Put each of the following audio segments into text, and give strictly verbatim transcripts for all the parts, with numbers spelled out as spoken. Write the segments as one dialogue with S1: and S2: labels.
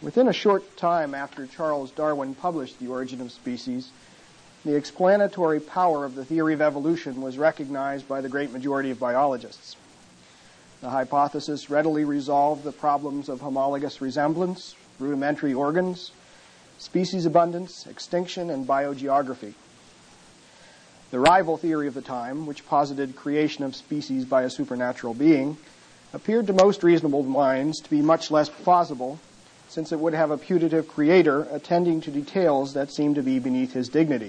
S1: Within a short time after Charles Darwin published The Origin of Species, the explanatory power of the theory of evolution was recognized by the great majority of biologists. The hypothesis readily resolved the problems of homologous resemblance, rudimentary organs, species abundance, extinction, and biogeography. The rival theory of the time, which posited creation of species by a supernatural being, appeared to most reasonable minds to be much less plausible, since it would have a putative creator attending to details that seemed to be beneath his dignity.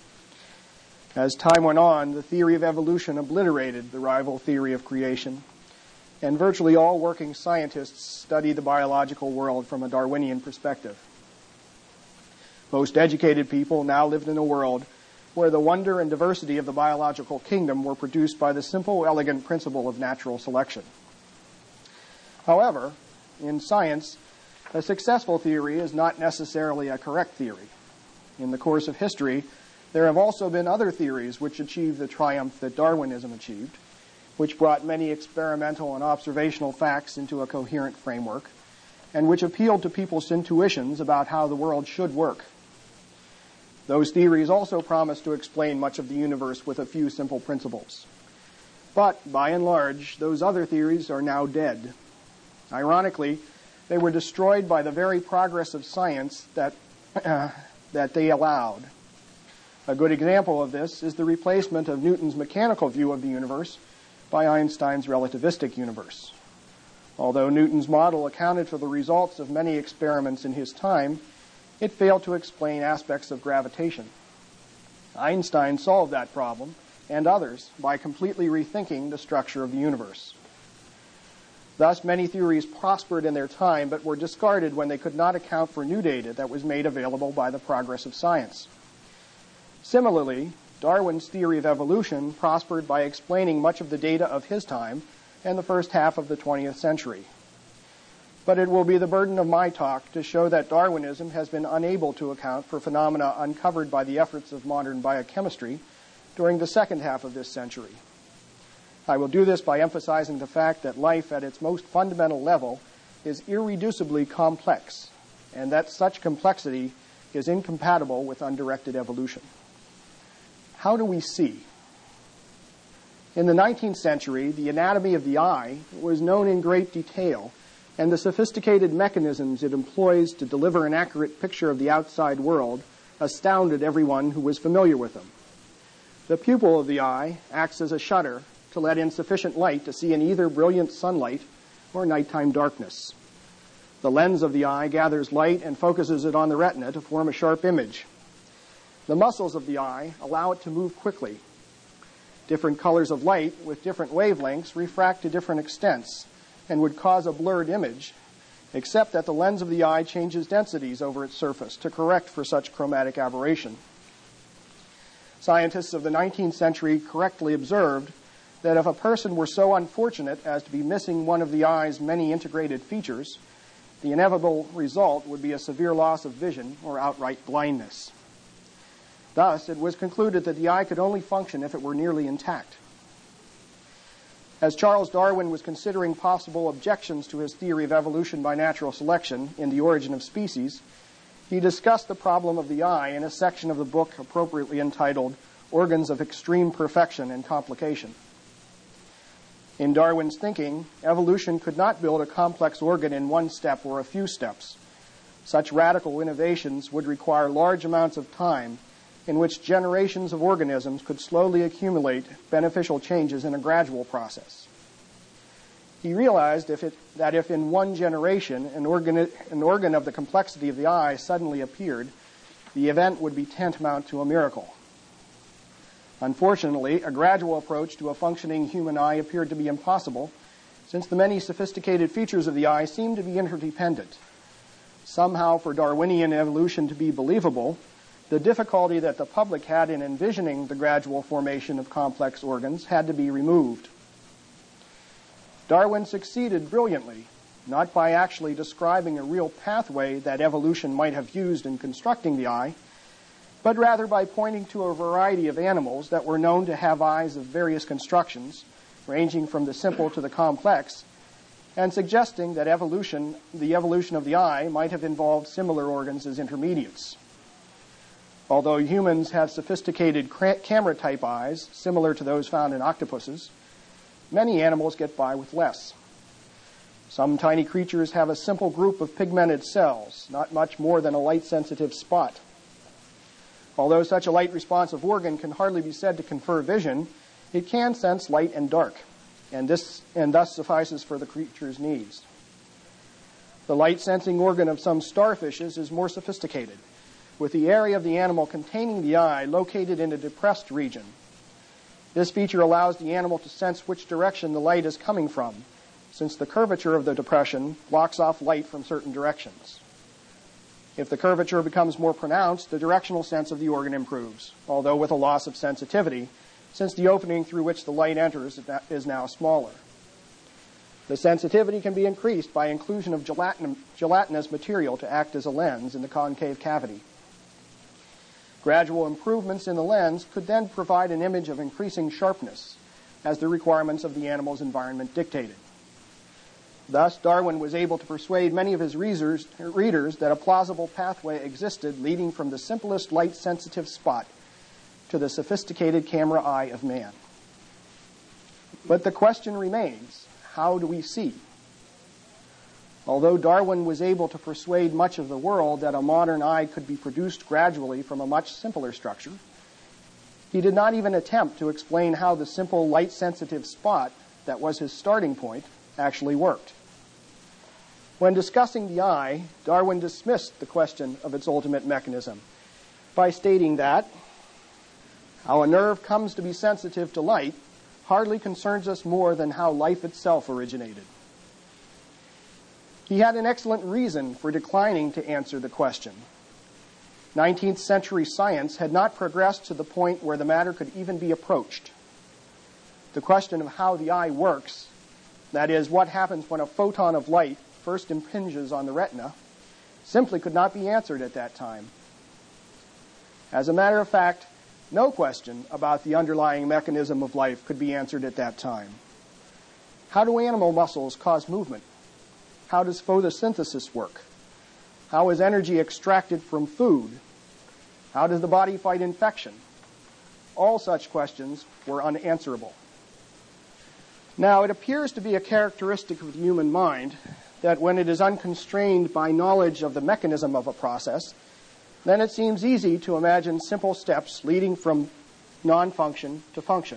S1: As time went on, the theory of evolution obliterated the rival theory of creation, and virtually all working scientists study the biological world from a Darwinian perspective. Most educated people now lived in a world where the wonder and diversity of the biological kingdom were produced by the simple, elegant principle of natural selection. However, in science, a successful theory is not necessarily a correct theory. In the course of history, there have also been other theories which achieved the triumph that Darwinism achieved, which brought many experimental and observational facts into a coherent framework, and which appealed to people's intuitions about how the world should work. Those theories also promised to explain much of the universe with a few simple principles. But, by and large, those other theories are now dead. Ironically, they were destroyed by the very progress of science that, uh, that they allowed. A good example of this is the replacement of Newton's mechanical view of the universe by Einstein's relativistic universe. Although Newton's model accounted for the results of many experiments in his time, it failed to explain aspects of gravitation. Einstein solved that problem, and others, by completely rethinking the structure of the universe. Thus, many theories prospered in their time, but were discarded when they could not account for new data that was made available by the progress of science. Similarly, Darwin's theory of evolution prospered by explaining much of the data of his time and the first half of the twentieth century. But it will be the burden of my talk to show that Darwinism has been unable to account for phenomena uncovered by the efforts of modern biochemistry during the second half of this century. I will do this by emphasizing the fact that life at its most fundamental level is irreducibly complex, and that such complexity is incompatible with undirected evolution. How do we see? In the nineteenth century, the anatomy of the eye was known in great detail, and the sophisticated mechanisms it employs to deliver an accurate picture of the outside world astounded everyone who was familiar with them. The pupil of the eye acts as a shutter to let in sufficient light to see in either brilliant sunlight or nighttime darkness. The lens of the eye gathers light and focuses it on the retina to form a sharp image. The muscles of the eye allow it to move quickly. Different colors of light with different wavelengths refract to different extents and would cause a blurred image, except that the lens of the eye changes densities over its surface to correct for such chromatic aberration. Scientists of the nineteenth century correctly observed that if a person were so unfortunate as to be missing one of the eye's many integrated features, the inevitable result would be a severe loss of vision or outright blindness. Thus, it was concluded that the eye could only function if it were nearly intact. As Charles Darwin was considering possible objections to his theory of evolution by natural selection in The Origin of Species, he discussed the problem of the eye in a section of the book appropriately entitled Organs of Extreme Perfection and Complication. In Darwin's thinking, evolution could not build a complex organ in one step or a few steps. Such radical innovations would require large amounts of time in which generations of organisms could slowly accumulate beneficial changes in a gradual process. He realized if it, that if in one generation an organ, an organ of the complexity of the eye suddenly appeared, the event would be tantamount to a miracle. Unfortunately, a gradual approach to a functioning human eye appeared to be impossible, since the many sophisticated features of the eye seemed to be interdependent. Somehow, for Darwinian evolution to be believable, the difficulty that the public had in envisioning the gradual formation of complex organs had to be removed. Darwin succeeded brilliantly, not by actually describing a real pathway that evolution might have used in constructing the eye, but rather by pointing to a variety of animals that were known to have eyes of various constructions, ranging from the simple to the complex, and suggesting that evolution, the evolution of the eye might have involved similar organs as intermediates. Although humans have sophisticated camera-type eyes, similar to those found in octopuses, many animals get by with less. Some tiny creatures have a simple group of pigmented cells, not much more than a light-sensitive spot. Although such a light-responsive organ can hardly be said to confer vision, it can sense light and dark, and this and thus suffices for the creature's needs. The light-sensing organ of some starfishes is more sophisticated, with the area of the animal containing the eye located in a depressed region. This feature allows the animal to sense which direction the light is coming from, since the curvature of the depression blocks off light from certain directions. If the curvature becomes more pronounced, the directional sense of the organ improves, although with a loss of sensitivity, since the opening through which the light enters is now smaller. The sensitivity can be increased by inclusion of gelatin, gelatinous material to act as a lens in the concave cavity. Gradual improvements in the lens could then provide an image of increasing sharpness, as the requirements of the animal's environment dictated. Thus, Darwin was able to persuade many of his readers, readers that a plausible pathway existed leading from the simplest light-sensitive spot to the sophisticated camera eye of man. But the question remains, how do we see? Although Darwin was able to persuade much of the world that a modern eye could be produced gradually from a much simpler structure, he did not even attempt to explain how the simple light-sensitive spot that was his starting point actually worked. When discussing the eye, Darwin dismissed the question of its ultimate mechanism by stating that how a nerve comes to be sensitive to light hardly concerns us more than how life itself originated. He had an excellent reason for declining to answer the question. nineteenth century science had not progressed to the point where the matter could even be approached. The question of how the eye works, that is, what happens when a photon of light first impinges on the retina, simply could not be answered at that time. As a matter of fact, no question about the underlying mechanism of life could be answered at that time. How do animal muscles cause movement? How does photosynthesis work? How is energy extracted from food? How does the body fight infection? All such questions were unanswerable. Now, it appears to be a characteristic of the human mind that when it is unconstrained by knowledge of the mechanism of a process, then it seems easy to imagine simple steps leading from non-function to function.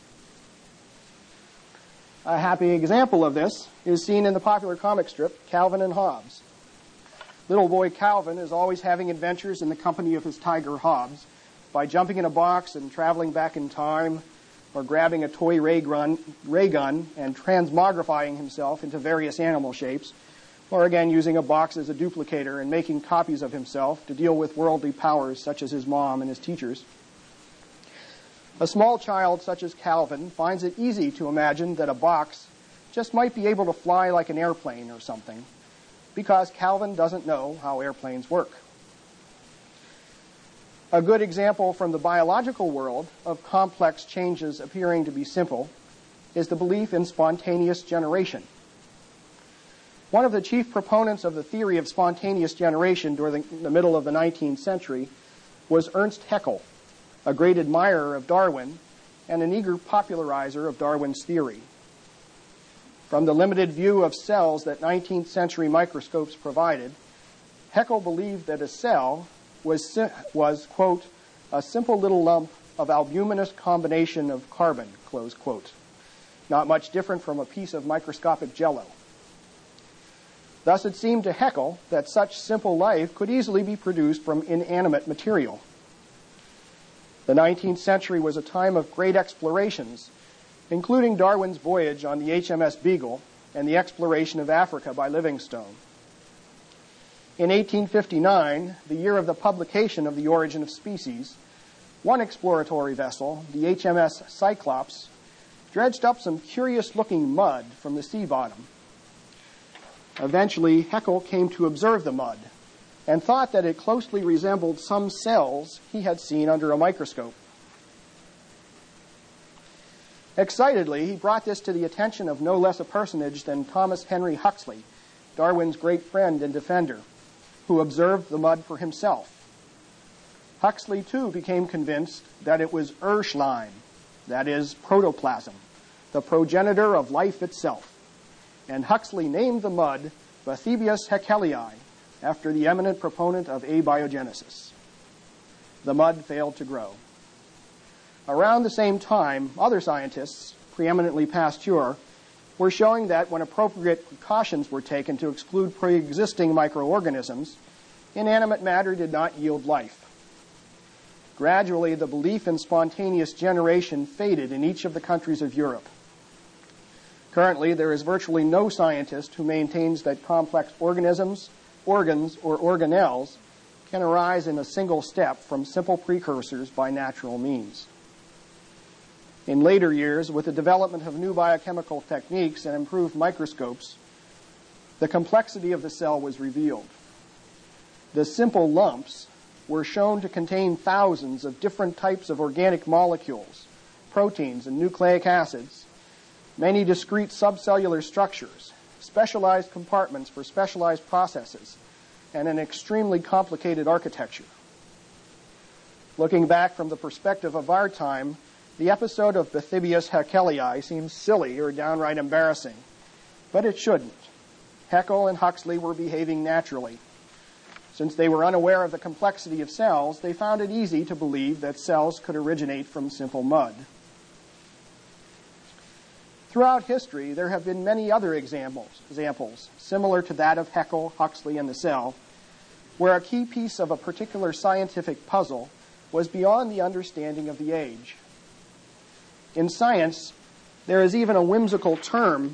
S1: A happy example of this is seen in the popular comic strip Calvin and Hobbes. Little boy Calvin is always having adventures in the company of his tiger Hobbes by jumping in a box and traveling back in time, or grabbing a toy ray gun, ray gun and transmogrifying himself into various animal shapes, or again using a box as a duplicator and making copies of himself to deal with worldly powers such as his mom and his teachers. A small child such as Calvin finds it easy to imagine that a box just might be able to fly like an airplane or something, because Calvin doesn't know how airplanes work. A good example from the biological world of complex changes appearing to be simple is the belief in spontaneous generation. One of the chief proponents of the theory of spontaneous generation during the middle of the nineteenth century was Ernst Haeckel, a great admirer of Darwin and an eager popularizer of Darwin's theory. From the limited view of cells that nineteenth century microscopes provided, Haeckel believed that a cell was, was, quote, a simple little lump of albuminous combination of carbon, close quote, not much different from a piece of microscopic jello. Thus it seemed to Haeckel that such simple life could easily be produced from inanimate material. The nineteenth century was a time of great explorations, including Darwin's voyage on the H M S Beagle and the exploration of Africa by Livingstone. In eighteen fifty-nine, the year of the publication of The Origin of Species, one exploratory vessel, the H M S Cyclops, dredged up some curious-looking mud from the sea bottom. Eventually, Haeckel came to observe the mud and thought that it closely resembled some cells he had seen under a microscope. Excitedly, he brought this to the attention of no less a personage than Thomas Henry Huxley, Darwin's great friend and defender, who observed the mud for himself. Huxley, too, became convinced that it was Urschleim, that is, protoplasm, the progenitor of life itself, and Huxley named the mud Bathybius haeckelii, after the eminent proponent of abiogenesis. The mud failed to grow. Around the same time, other scientists, preeminently Pasteur, were showing that when appropriate precautions were taken to exclude pre-existing microorganisms, inanimate matter did not yield life. Gradually, the belief in spontaneous generation faded in each of the countries of Europe. Currently, there is virtually no scientist who maintains that complex organisms, organs, or organelles can arise in a single step from simple precursors by natural means. In later years, with the development of new biochemical techniques and improved microscopes, the complexity of the cell was revealed. The simple lumps were shown to contain thousands of different types of organic molecules, proteins, and nucleic acids, many discrete subcellular structures, specialized compartments for specialized processes, and an extremely complicated architecture. Looking back from the perspective of our time, the episode of Bathybius haeckelii seems silly or downright embarrassing, but it shouldn't. Haeckel and Huxley were behaving naturally. Since they were unaware of the complexity of cells, they found it easy to believe that cells could originate from simple mud. Throughout history, there have been many other examples, examples similar to that of Haeckel, Huxley, and the cell, where a key piece of a particular scientific puzzle was beyond the understanding of the age. In science, there is even a whimsical term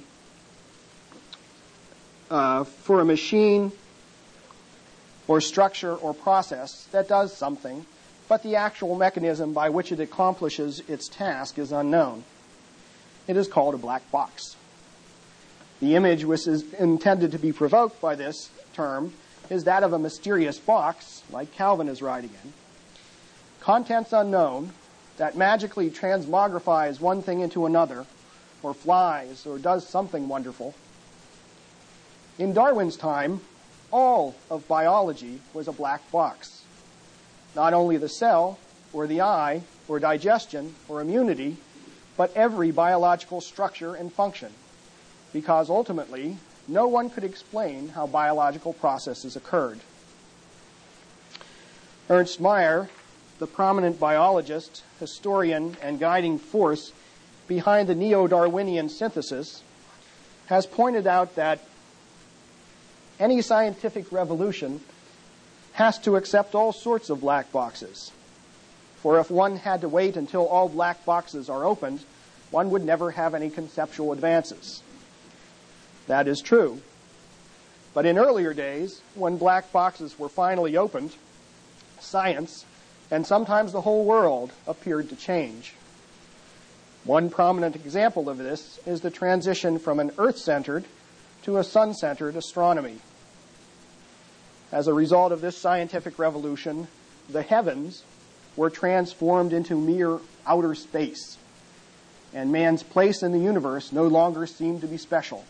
S1: uh, for a machine or structure or process that does something, but the actual mechanism by which it accomplishes its task is unknown. It is called a black box. The image which is intended to be provoked by this term is that of a mysterious box, like Calvin is writing in. Contents unknown, that magically transmogrifies one thing into another, or flies, or does something wonderful. In Darwin's time, all of biology was a black box. Not only the cell, or the eye, or digestion, or immunity, but every biological structure and function, because ultimately, no one could explain how biological processes occurred. Ernst Mayr, the prominent biologist, historian, and guiding force behind the neo-Darwinian synthesis, has pointed out that any scientific revolution has to accept all sorts of black boxes. For if one had to wait until all black boxes are opened, one would never have any conceptual advances. That is true. But in earlier days, when black boxes were finally opened, science, and sometimes the whole world, appeared to change. One prominent example of this is the transition from an Earth-centered to a sun-centered astronomy. As a result of this scientific revolution, the heavens were transformed into mere outer space, and man's place in the universe no longer seemed to be special.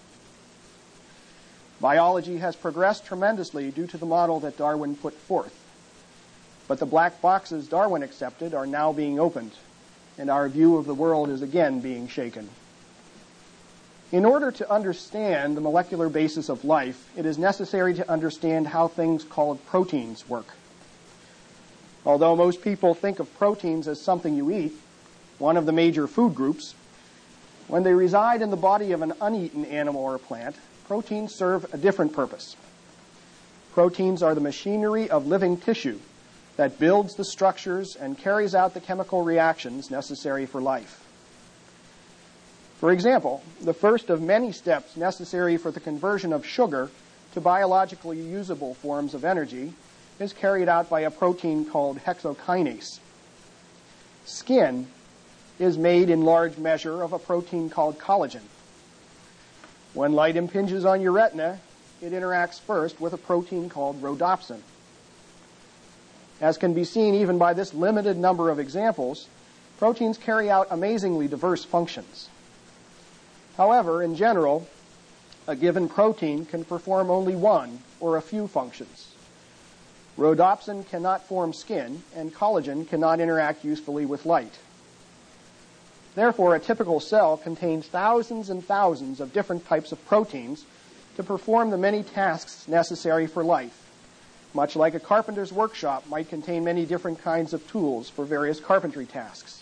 S1: Biology has progressed tremendously due to the model that Darwin put forth. But the black boxes Darwin accepted are now being opened, and our view of the world is again being shaken. In order to understand the molecular basis of life, it is necessary to understand how things called proteins work. Although most people think of proteins as something you eat, one of the major food groups, when they reside in the body of an uneaten animal or plant, proteins serve a different purpose. Proteins are the machinery of living tissue that builds the structures and carries out the chemical reactions necessary for life. For example, the first of many steps necessary for the conversion of sugar to biologically usable forms of energy is carried out by a protein called hexokinase. Skin is made in large measure of a protein called collagen. When light impinges on your retina, it interacts first with a protein called rhodopsin. As can be seen even by this limited number of examples, Proteins carry out amazingly diverse functions. However, in general, a given protein can perform only one or a few functions. Rhodopsin cannot form skin, and collagen cannot interact usefully with light. Therefore, a typical cell contains thousands and thousands of different types of proteins to perform the many tasks necessary for life, much like a carpenter's workshop might contain many different kinds of tools for various carpentry tasks.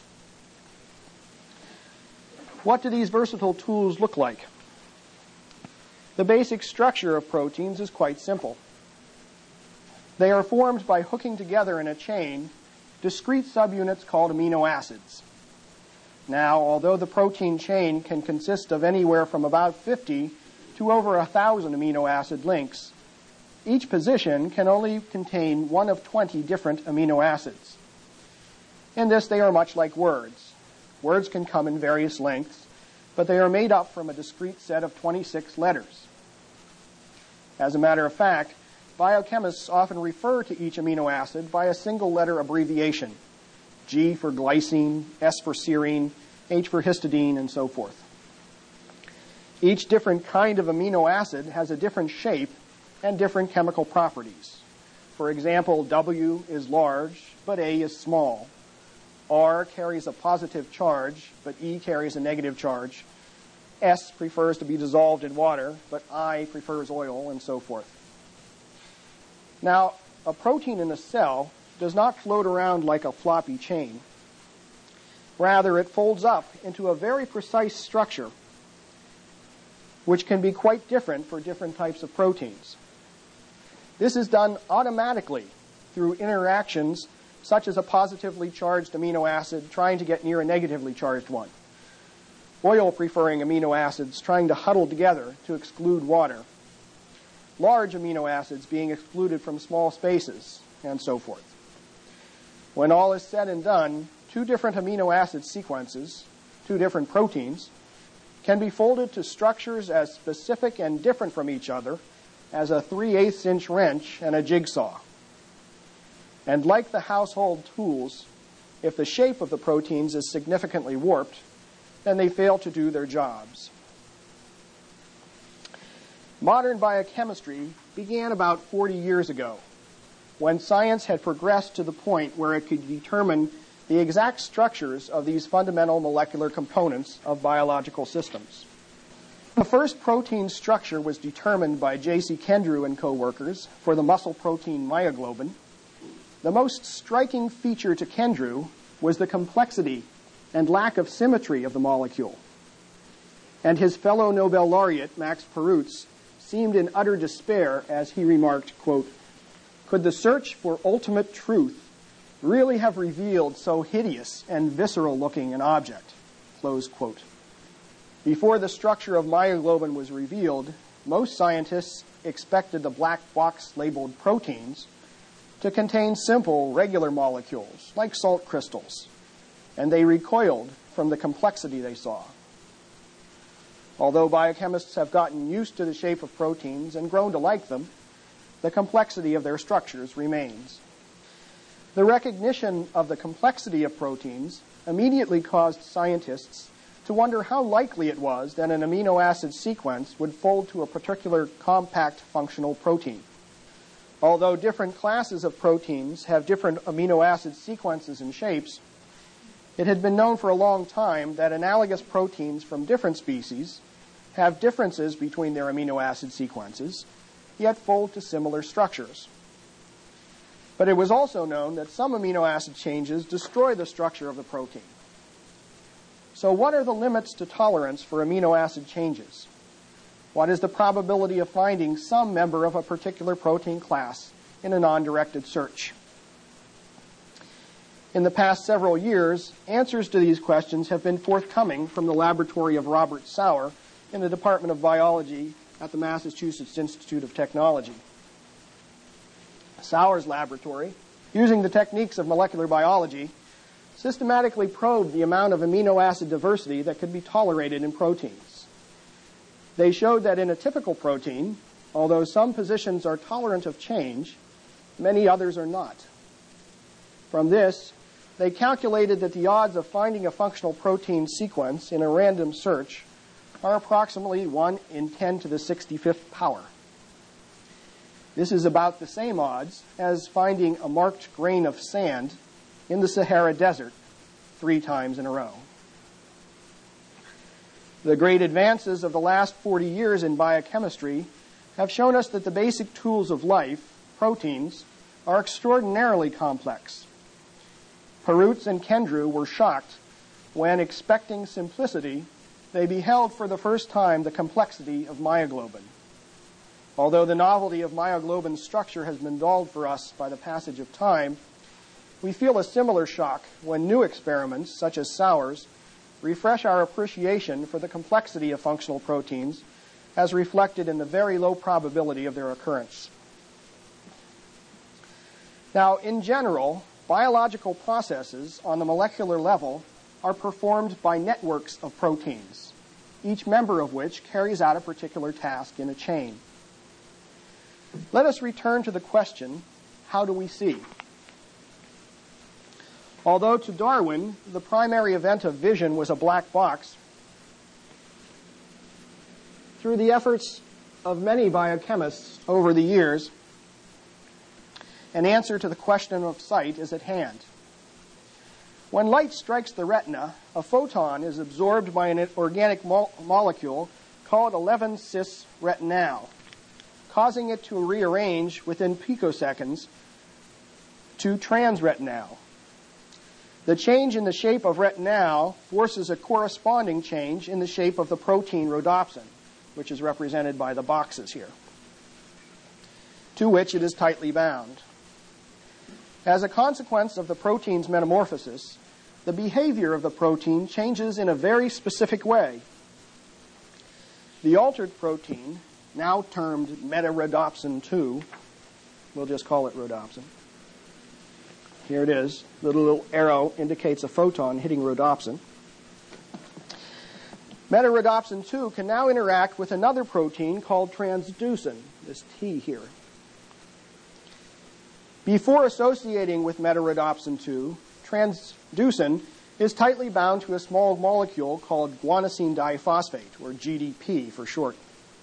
S1: What do these versatile tools look like? The basic structure of proteins is quite simple. They are formed by hooking together in a chain discrete subunits called amino acids. Now, although the protein chain can consist of anywhere from about fifty to over one thousand amino acid links, each position can only contain one of twenty different amino acids. In this, they are much like words. Words can come in various lengths, but they are made up from a discrete set of twenty-six letters. As a matter of fact, biochemists often refer to each amino acid by a single letter abbreviation: G for glycine, S for serine, H for histidine, and so forth. Each different kind of amino acid has a different shape and different chemical properties. For example, W is large, but A is small. R carries a positive charge, but E carries a negative charge. S prefers to be dissolved in water, but I prefers oil, and so forth. Now, a protein in a cell does not float around like a floppy chain. Rather, it folds up into a very precise structure, which can be quite different for different types of proteins. This is done automatically through interactions such as a positively charged amino acid trying to get near a negatively charged one, oil-preferring amino acids trying to huddle together to exclude water, large amino acids being excluded from small spaces, and so forth. When all is said and done, two different amino acid sequences, two different proteins, can be folded to structures as specific and different from each other as a three eighths inch wrench and a jigsaw. And like the household tools, if the shape of the proteins is significantly warped, then they fail to do their jobs. Modern biochemistry began about forty years ago, when science had progressed to the point where it could determine the exact structures of these fundamental molecular components of biological systems. The first protein structure was determined by J C Kendrew and co-workers for the muscle protein myoglobin. The most striking feature to Kendrew was the complexity and lack of symmetry of the molecule. And his fellow Nobel laureate, Max Perutz, seemed in utter despair as he remarked, quote, "Could the search for ultimate truth really have revealed so hideous and visceral-looking an object?" Close quote. Before the structure of myoglobin was revealed, most scientists expected the black box labeled proteins to contain simple, regular molecules, like salt crystals, and they recoiled from the complexity they saw. Although biochemists have gotten used to the shape of proteins and grown to like them, the complexity of their structures remains. The recognition of the complexity of proteins immediately caused scientists to wonder how likely it was that an amino acid sequence would fold to a particular compact functional protein. Although different classes of proteins have different amino acid sequences and shapes, it had been known for a long time that analogous proteins from different species have differences between their amino acid sequences, yet fold to similar structures. But it was also known that some amino acid changes destroy the structure of the protein. So what are the limits to tolerance for amino acid changes? What is the probability of finding some member of a particular protein class in a non-directed search? In the past several years, answers to these questions have been forthcoming from the laboratory of Robert Sauer in the Department of Biology at the Massachusetts Institute of Technology. Sauer's laboratory, using the techniques of molecular biology, systematically probed the amount of amino acid diversity that could be tolerated in proteins. They showed that in a typical protein, although some positions are tolerant of change, many others are not. From this, they calculated that the odds of finding a functional protein sequence in a random search are approximately one in ten to the sixty-fifth power. This is about the same odds as finding a marked grain of sand in the Sahara Desert three times in a row. The great advances of the last forty years in biochemistry have shown us that the basic tools of life, proteins, are extraordinarily complex. Perutz and Kendrew were shocked when, expecting simplicity, they beheld for the first time the complexity of myoglobin. Although the novelty of myoglobin's structure has been dulled for us by the passage of time, we feel a similar shock when new experiments, such as Sauer's, refresh our appreciation for the complexity of functional proteins as reflected in the very low probability of their occurrence. Now, in general, biological processes on the molecular level are performed by networks of proteins, each member of which carries out a particular task in a chain. Let us return to the question, how do we see? Although to Darwin, the primary event of vision was a black box, through the efforts of many biochemists over the years, an answer to the question of sight is at hand. When light strikes the retina, a photon is absorbed by an organic mo- molecule called eleven cis retinal, causing it to rearrange within picoseconds to transretinal. The change in the shape of retinal forces a corresponding change in the shape of the protein rhodopsin, which is represented by the boxes here, to which it is tightly bound. As a consequence of the protein's metamorphosis, the behavior of the protein changes in a very specific way. The altered protein, now termed metarhodopsin two, we'll just call it rhodopsin. Here it is. The little arrow indicates a photon hitting rhodopsin. Metarhodopsin two can now interact with another protein called transducin, this T here. Before associating with metarhodopsin two, transducin is tightly bound to a small molecule called guanosine diphosphate, or G D P for short.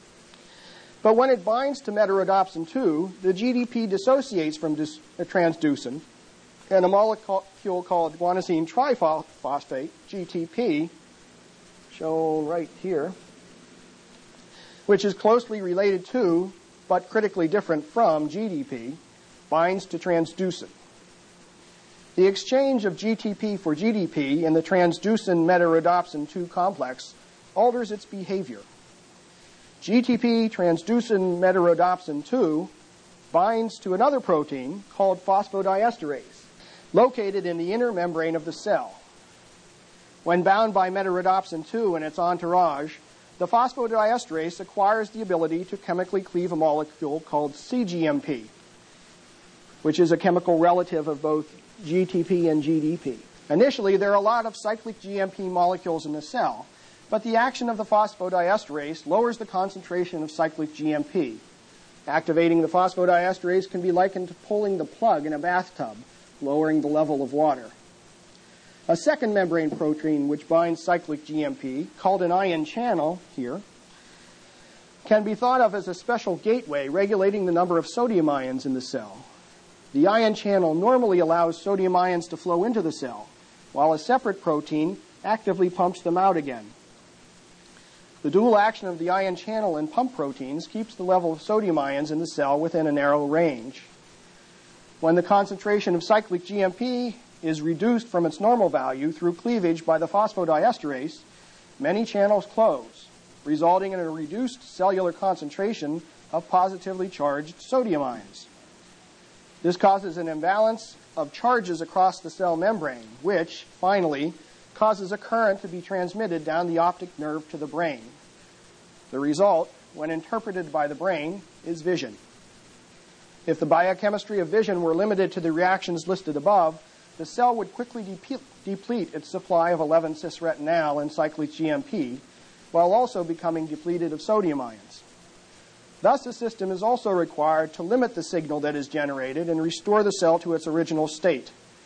S1: But when it binds to metarhodopsin two, the G D P dissociates from dis- uh, transducin, and a molecule called guanosine triphosphate, G T P, shown right here, which is closely related to, but critically different from G D P, binds to transducin. The exchange of G T P for G D P in the transducin metarhodopsin two complex alters its behavior. G T P transducin metarhodopsin two binds to another protein called phosphodiesterase, located in the inner membrane of the cell. When bound by metarhodopsin two and its entourage, the phosphodiesterase acquires the ability to chemically cleave a molecule called C G M P, which is a chemical relative of both G T P and G D P. Initially, there are a lot of cyclic G M P molecules in the cell, but the action of the phosphodiesterase lowers the concentration of cyclic G M P. Activating the phosphodiesterase can be likened to pulling the plug in a bathtub, lowering the level of water. A second membrane protein which binds cyclic G M P, called an ion channel here, can be thought of as a special gateway regulating the number of sodium ions in the cell. The ion channel normally allows sodium ions to flow into the cell, while a separate protein actively pumps them out again. The dual action of the ion channel and pump proteins keeps the level of sodium ions in the cell within a narrow range. When the concentration of cyclic G M P is reduced from its normal value through cleavage by the phosphodiesterase, many channels close, resulting in a reduced cellular concentration of positively charged sodium ions. This causes an imbalance of charges across the cell membrane, which, finally, causes a current to be transmitted down the optic nerve to the brain. The result, when interpreted by the brain, is vision. If the biochemistry of vision were limited to the reactions listed above, the cell would quickly depe- deplete its supply of eleven cis retinal and cyclic G M P, while also becoming depleted of sodium ions. Thus, the system is also required to limit the signal that is generated and restore the cell to its original state.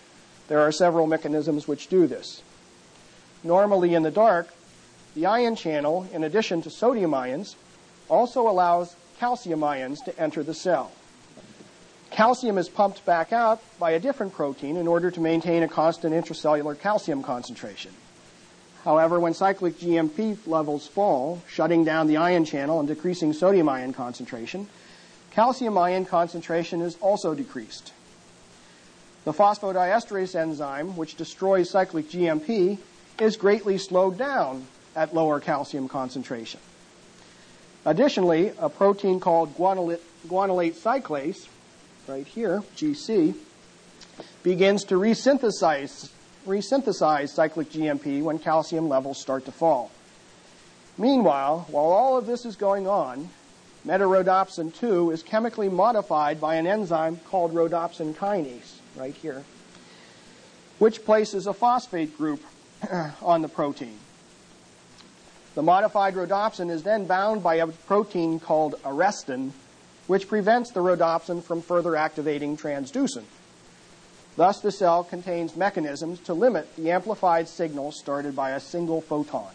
S1: There are several mechanisms which do this. Normally in the dark, the ion channel, in addition to sodium ions, also allows calcium ions to enter the cell. Calcium is pumped back out by a different protein in order to maintain a constant intracellular calcium concentration. However, when cyclic G M P levels fall, shutting down the ion channel and decreasing sodium ion concentration, calcium ion concentration is also decreased. The phosphodiesterase enzyme, which destroys cyclic G M P, is greatly slowed down at lower calcium concentration. Additionally, a protein called guanylate, guanylate cyclase, right here, G C, begins to resynthesize, resynthesize cyclic G M P when calcium levels start to fall. Meanwhile, while all of this is going on, metarhodopsin two is chemically modified by an enzyme called rhodopsin kinase, right here, which places a phosphate group on the protein. The modified rhodopsin is then bound by a protein called arrestin, which prevents the rhodopsin from further activating transducin. Thus, the cell contains mechanisms to limit the amplified signal started by a single photon.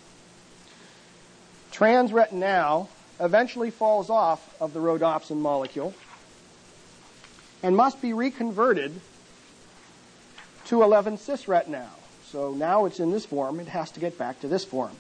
S1: Transretinal eventually falls off of the rhodopsin molecule and must be reconverted to eleven cis retinal. So now it's in this form. It has to get back to this form.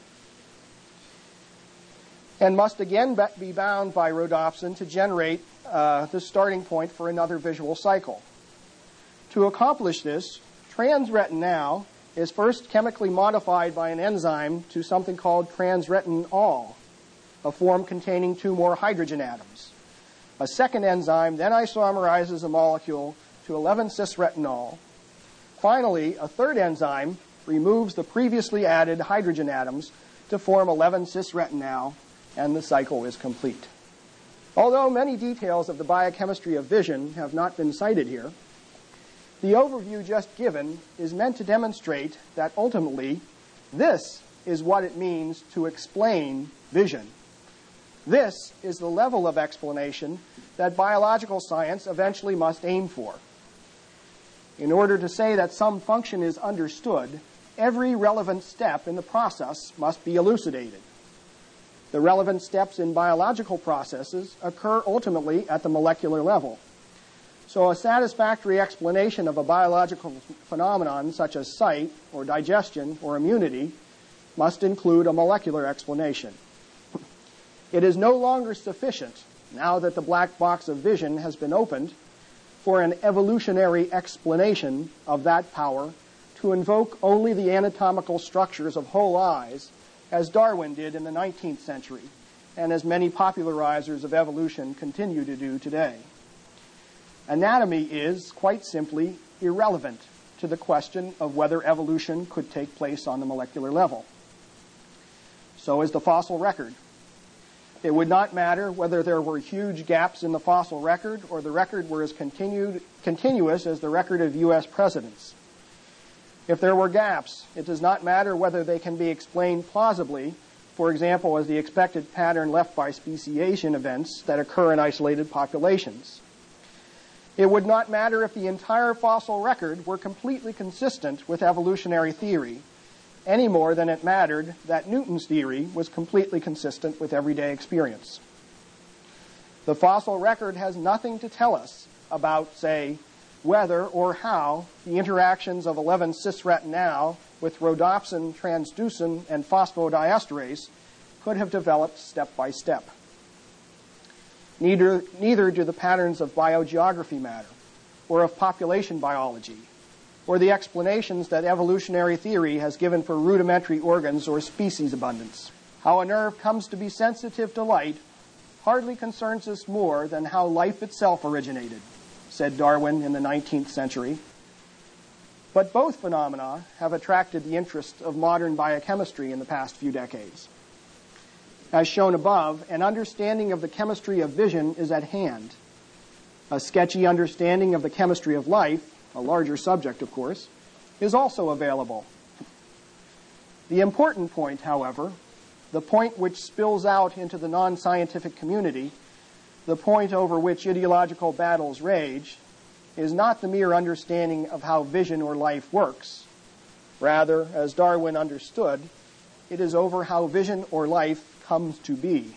S1: And must again be bound by rhodopsin to generate uh, the starting point for another visual cycle. To accomplish this, transretinal is first chemically modified by an enzyme to something called transretinol, a form containing two more hydrogen atoms. A second enzyme then isomerizes a molecule to eleven cis retinol. Finally, a third enzyme removes the previously added hydrogen atoms to form eleven cis retinal, and the cycle is complete. Although many details of the biochemistry of vision have not been cited here, the overview just given is meant to demonstrate that ultimately this is what it means to explain vision. This is the level of explanation that biological science eventually must aim for. In order to say that some function is understood, every relevant step in the process must be elucidated. The relevant steps in biological processes occur ultimately at the molecular level. So a satisfactory explanation of a biological phenomenon such as sight or digestion or immunity must include a molecular explanation. It is no longer sufficient, now that the black box of vision has been opened, for an evolutionary explanation of that power to invoke only the anatomical structures of whole eyes, as Darwin did in the nineteenth century, and as many popularizers of evolution continue to do today. Anatomy is, quite simply, irrelevant to the question of whether evolution could take place on the molecular level. So is the fossil record. It would not matter whether there were huge gaps in the fossil record or the record were as continued, continuous as the record of U S presidents. If there were gaps, it does not matter whether they can be explained plausibly, for example, as the expected pattern left by speciation events that occur in isolated populations. It would not matter if the entire fossil record were completely consistent with evolutionary theory, any more than it mattered that Newton's theory was completely consistent with everyday experience. The fossil record has nothing to tell us about, say, whether or how the interactions of eleven cis retinal with rhodopsin, transducin, and phosphodiesterase could have developed step by step. Neither, neither do the patterns of biogeography matter, or of population biology, or the explanations that evolutionary theory has given for rudimentary organs or species abundance. How a nerve comes to be sensitive to light hardly concerns us more than how life itself originated, said Darwin in the nineteenth century. But both phenomena have attracted the interest of modern biochemistry in the past few decades. As shown above, an understanding of the chemistry of vision is at hand. A sketchy understanding of the chemistry of life, a larger subject, of course, is also available. The important point, however, the point which spills out into the non-scientific community, the point over which ideological battles rage, is not the mere understanding of how vision or life works. Rather, as Darwin understood, it is over how vision or life comes to be.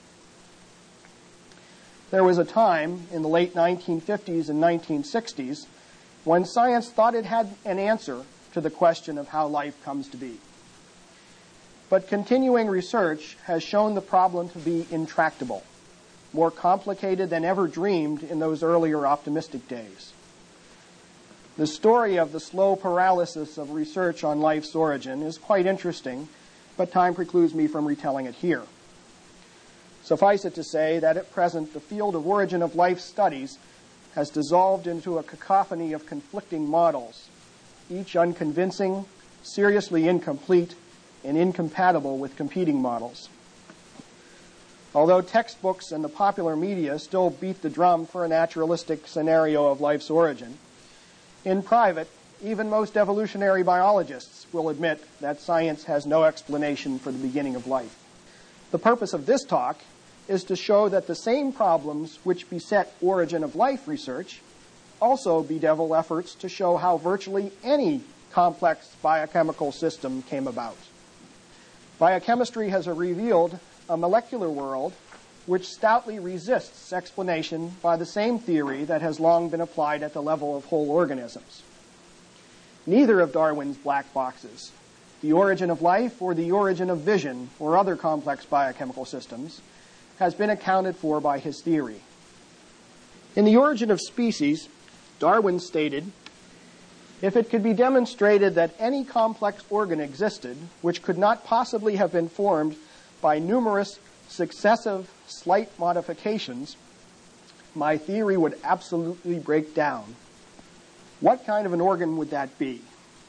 S1: There was a time in the late nineteen fifties and nineteen sixties when science thought it had an answer to the question of how life comes to be. But continuing research has shown the problem to be intractable, more complicated than ever dreamed in those earlier optimistic days. The story of the slow paralysis of research on life's origin is quite interesting, but time precludes me from retelling it here. Suffice it to say that at present the field of origin of life studies has dissolved into a cacophony of conflicting models, each unconvincing, seriously incomplete, and incompatible with competing models. Although textbooks and the popular media still beat the drum for a naturalistic scenario of life's origin, in private, even most evolutionary biologists will admit that science has no explanation for the beginning of life. The purpose of this talk is to show that the same problems which beset origin of life research also bedevil efforts to show how virtually any complex biochemical system came about. Biochemistry has revealed a molecular world which stoutly resists explanation by the same theory that has long been applied at the level of whole organisms. Neither of Darwin's black boxes, the origin of life or the origin of vision or other complex biochemical systems, has been accounted for by his theory. In The Origin of Species, Darwin stated, "If it could be demonstrated that any complex organ existed which could not possibly have been formed by numerous successive slight modifications, my theory would absolutely break down." What kind of an organ would that be?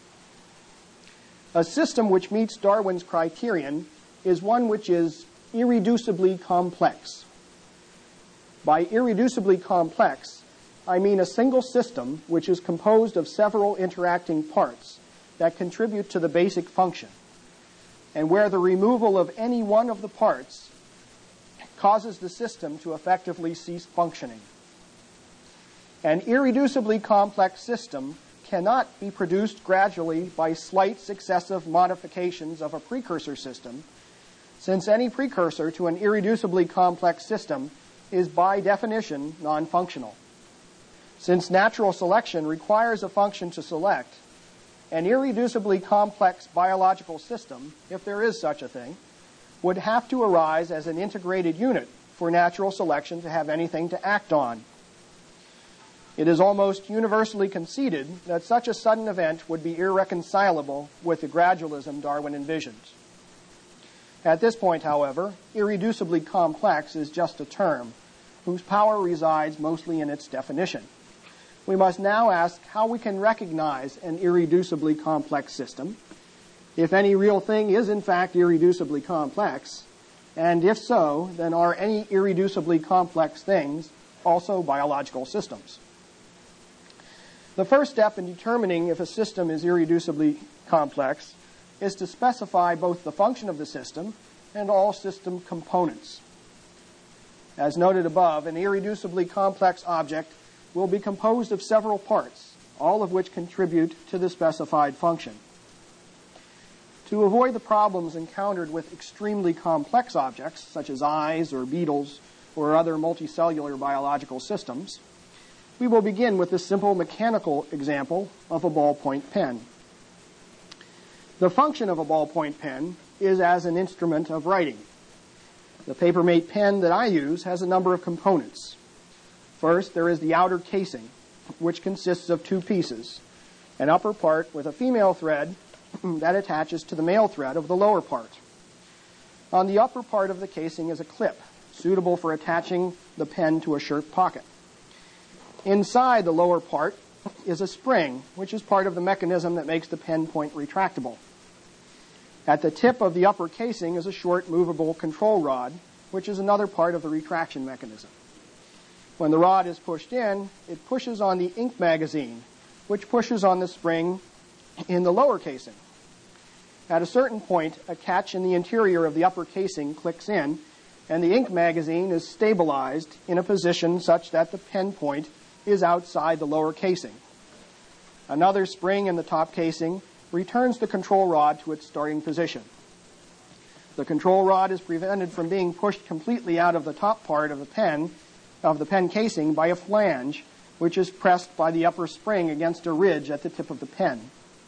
S1: A system which meets Darwin's criterion is one which is irreducibly complex. By irreducibly complex, I mean a single system which is composed of several interacting parts that contribute to the basic function, and where the removal of any one of the parts causes the system to effectively cease functioning. An irreducibly complex system cannot be produced gradually by slight successive modifications of a precursor system, since any precursor to an irreducibly complex system is by definition non-functional. Since natural selection requires a function to select, an irreducibly complex biological system, if there is such a thing, would have to arise as an integrated unit for natural selection to have anything to act on. It is almost universally conceded that such a sudden event would be irreconcilable with the gradualism Darwin envisioned. At this point, however, irreducibly complex is just a term whose power resides mostly in its definition. We must now ask how we can recognize an irreducibly complex system, if any real thing is in fact irreducibly complex, and if so, then are any irreducibly complex things also biological systems? The first step in determining if a system is irreducibly complex is to specify both the function of the system and all system components. As noted above, an irreducibly complex object will be composed of several parts, all of which contribute to the specified function. To avoid the problems encountered with extremely complex objects, such as eyes or beetles or other multicellular biological systems, we will begin with the simple mechanical example of a ballpoint pen. The function of a ballpoint pen is as an instrument of writing. The Papermate pen that I use has a number of components. First, there is the outer casing, which consists of two pieces, an upper part with a female thread that attaches to the male thread of the lower part. On the upper part of the casing is a clip, suitable for attaching the pen to a shirt pocket. Inside the lower part is a spring, which is part of the mechanism that makes the pen point retractable. At the tip of the upper casing is a short movable control rod, which is another part of the retraction mechanism. When the rod is pushed in, it pushes on the ink magazine, which pushes on the spring in the lower casing. At a certain point, a catch in the interior of the upper casing clicks in, and the ink magazine is stabilized in a position such that the pen point is outside the lower casing. Another spring in the top casing returns the control rod to its starting position. The control rod is prevented from being pushed completely out of the top part of the pen, of the pen casing by a flange, which is pressed by the upper spring against a ridge at the tip of the pen.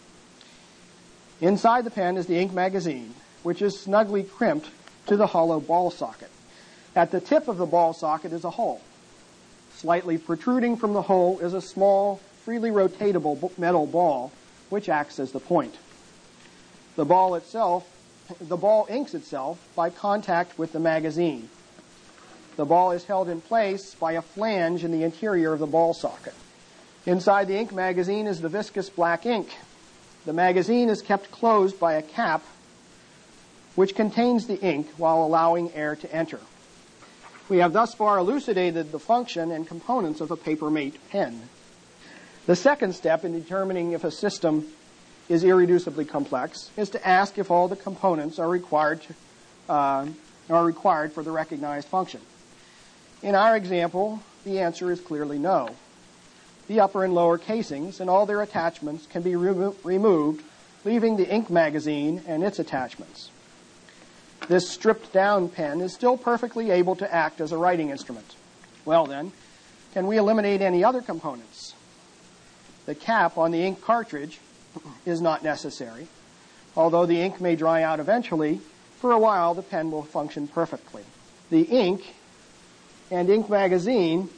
S1: Inside the pen is the ink magazine, which is snugly crimped to the hollow ball socket. At the tip of the ball socket is a hole. Slightly protruding from the hole is a small, freely rotatable metal ball, which acts as the point. The ball itself, the ball inks itself by contact with the magazine. The ball is held in place by a flange in the interior of the ball socket. Inside the ink magazine is the viscous black ink. The magazine is kept closed by a cap which contains the ink while allowing air to enter. We have thus far elucidated the function and components of a Papermate pen. The second step in determining if a system is irreducibly complex is to ask if all the components are required to, uh, are required for the recognized function. In our example, the answer is clearly no. The upper and lower casings and all their attachments can be remo- removed, leaving the ink magazine and its attachments. This stripped-down pen is still perfectly able to act as a writing instrument. Well then, can we eliminate any other components? The cap on the ink cartridge is not necessary. Although the ink may dry out eventually, for a while the pen will function perfectly. The ink and ink magazine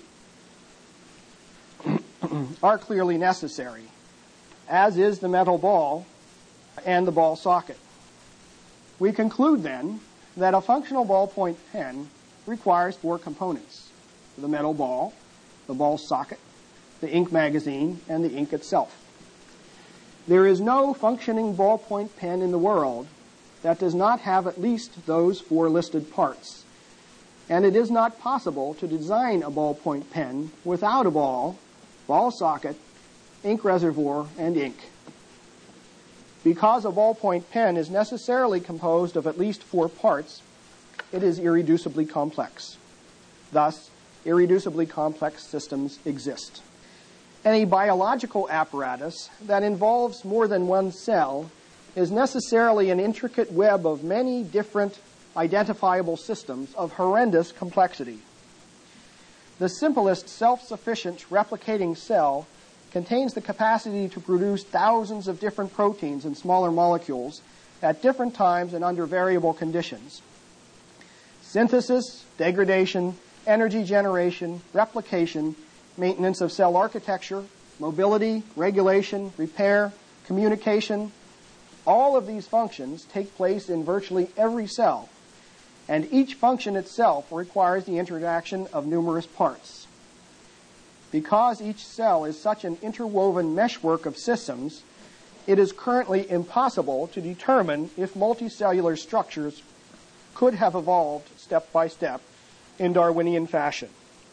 S1: are clearly necessary, as is the metal ball and the ball socket. We conclude then that a functional ballpoint pen requires four components: the metal ball, the ball socket, the ink magazine, and the ink itself. There is no functioning ballpoint pen in the world that does not have at least those four listed parts. And it is not possible to design a ballpoint pen without a ball, ball socket, ink reservoir, and ink. Because a ballpoint pen is necessarily composed of at least four parts, it is irreducibly complex. Thus, irreducibly complex systems exist. Any biological apparatus that involves more than one cell is necessarily an intricate web of many different identifiable systems of horrendous complexity. The simplest self-sufficient replicating cell contains the capacity to produce thousands of different proteins and smaller molecules at different times and under variable conditions. Synthesis, degradation, energy generation, replication, maintenance of cell architecture, mobility, regulation, repair, communication, all of these functions take place in virtually every cell, and each function itself requires the interaction of numerous parts. Because each cell is such an interwoven meshwork of systems, it is currently impossible to determine if multicellular structures could have evolved step by step in Darwinian fashion.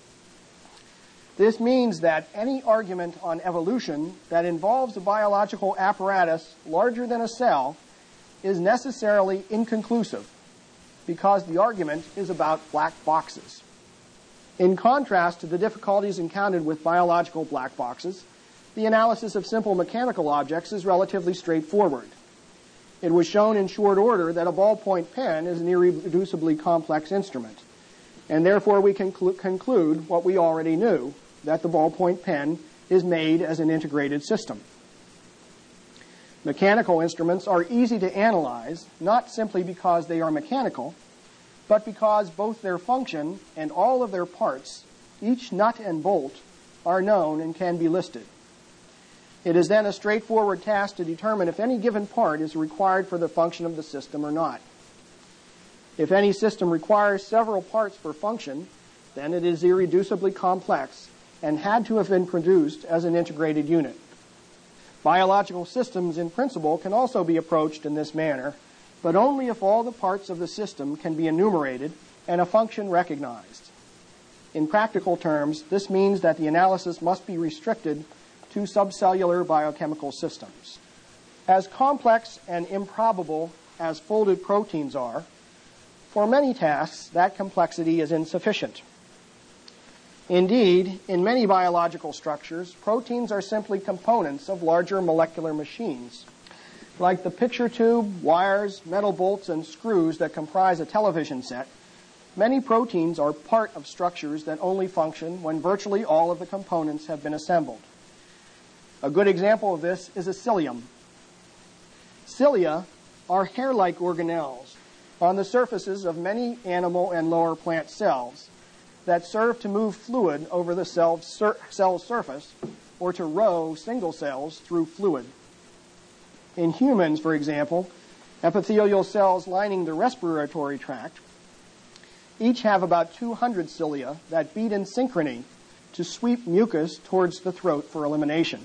S1: This means that any argument on evolution that involves a biological apparatus larger than a cell is necessarily inconclusive, because the argument is about black boxes. In contrast to the difficulties encountered with biological black boxes, the analysis of simple mechanical objects is relatively straightforward. It was shown in short order that a ballpoint pen is an irreducibly complex instrument, and therefore we can conclu- conclude what we already knew, that the ballpoint pen is made as an integrated system. Mechanical instruments are easy to analyze, not simply because they are mechanical, but because both their function and all of their parts, each nut and bolt, are known and can be listed. It is then a straightforward task to determine if any given part is required for the function of the system or not. If any system requires several parts for function, then it is irreducibly complex and had to have been produced as an integrated unit. Biological systems, in principle, can also be approached in this manner, but only if all the parts of the system can be enumerated and a function recognized. In practical terms, this means that the analysis must be restricted to subcellular biochemical systems. As complex and improbable as folded proteins are, for many tasks, that complexity is insufficient. Indeed, in many biological structures, proteins are simply components of larger molecular machines. Like the picture tube, wires, metal bolts, and screws that comprise a television set, many proteins are part of structures that only function when virtually all of the components have been assembled. A good example of this is a cilium. Cilia are hair-like organelles on the surfaces of many animal and lower plant cells that serve to move fluid over the cell's, sur- cell's surface or to row single cells through fluid. In humans, for example, epithelial cells lining the respiratory tract each have about two hundred cilia that beat in synchrony to sweep mucus towards the throat for elimination.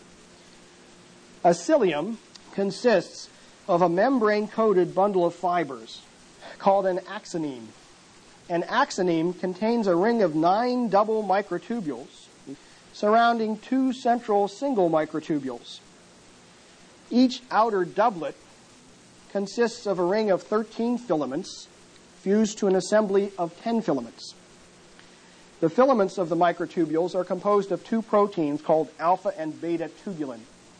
S1: A cilium consists of a membrane-coated bundle of fibers called an axoneme. An axoneme contains a ring of nine double microtubules surrounding two central single microtubules. Each outer doublet consists of a ring of thirteen filaments fused to an assembly of ten filaments. The filaments of the microtubules are composed of two proteins called alpha and beta tubulin.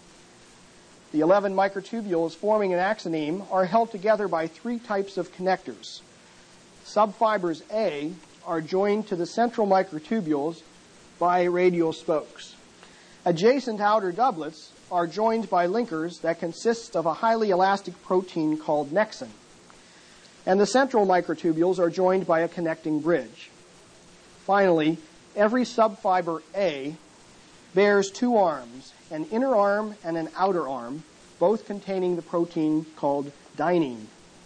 S1: The eleven microtubules forming an axoneme are held together by three types of connectors. Subfibers A are joined to the central microtubules by radial spokes. Adjacent outer doublets are joined by linkers that consist of a highly elastic protein called nexin. And the central microtubules are joined by a connecting bridge. Finally, every subfiber A bears two arms, an inner arm and an outer arm, both containing the protein called dynein.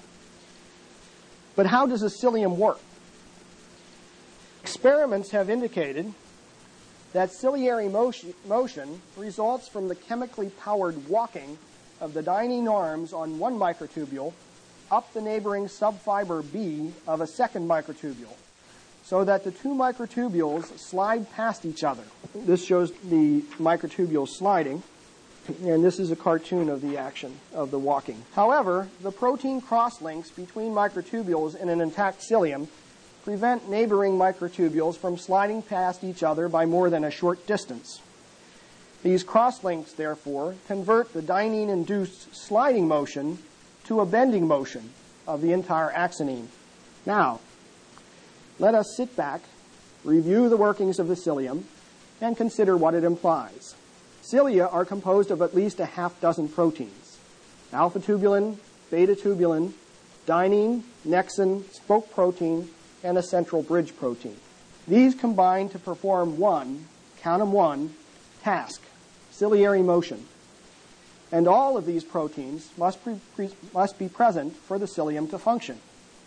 S1: But how does a cilium work? Experiments have indicated that ciliary motion, motion results from the chemically powered walking of the dynein arms on one microtubule up the neighboring subfiber B of a second microtubule, so that the two microtubules slide past each other. This shows the microtubules sliding, and this is a cartoon of the action of the walking. However, the protein crosslinks between microtubules in an intact cilium prevent neighboring microtubules from sliding past each other by more than a short distance. These crosslinks, therefore, convert the dynein-induced sliding motion to a bending motion of the entire axoneme. Now, let us sit back, review the workings of the cilium, and consider what it implies. Cilia are composed of at least a half dozen proteins: alpha-tubulin, beta-tubulin, dynein, nexin, spoke protein, and a central bridge protein. These combine to perform one, count 'em one, task, ciliary motion. And all of these proteins must be, pre- must be present for the cilium to function.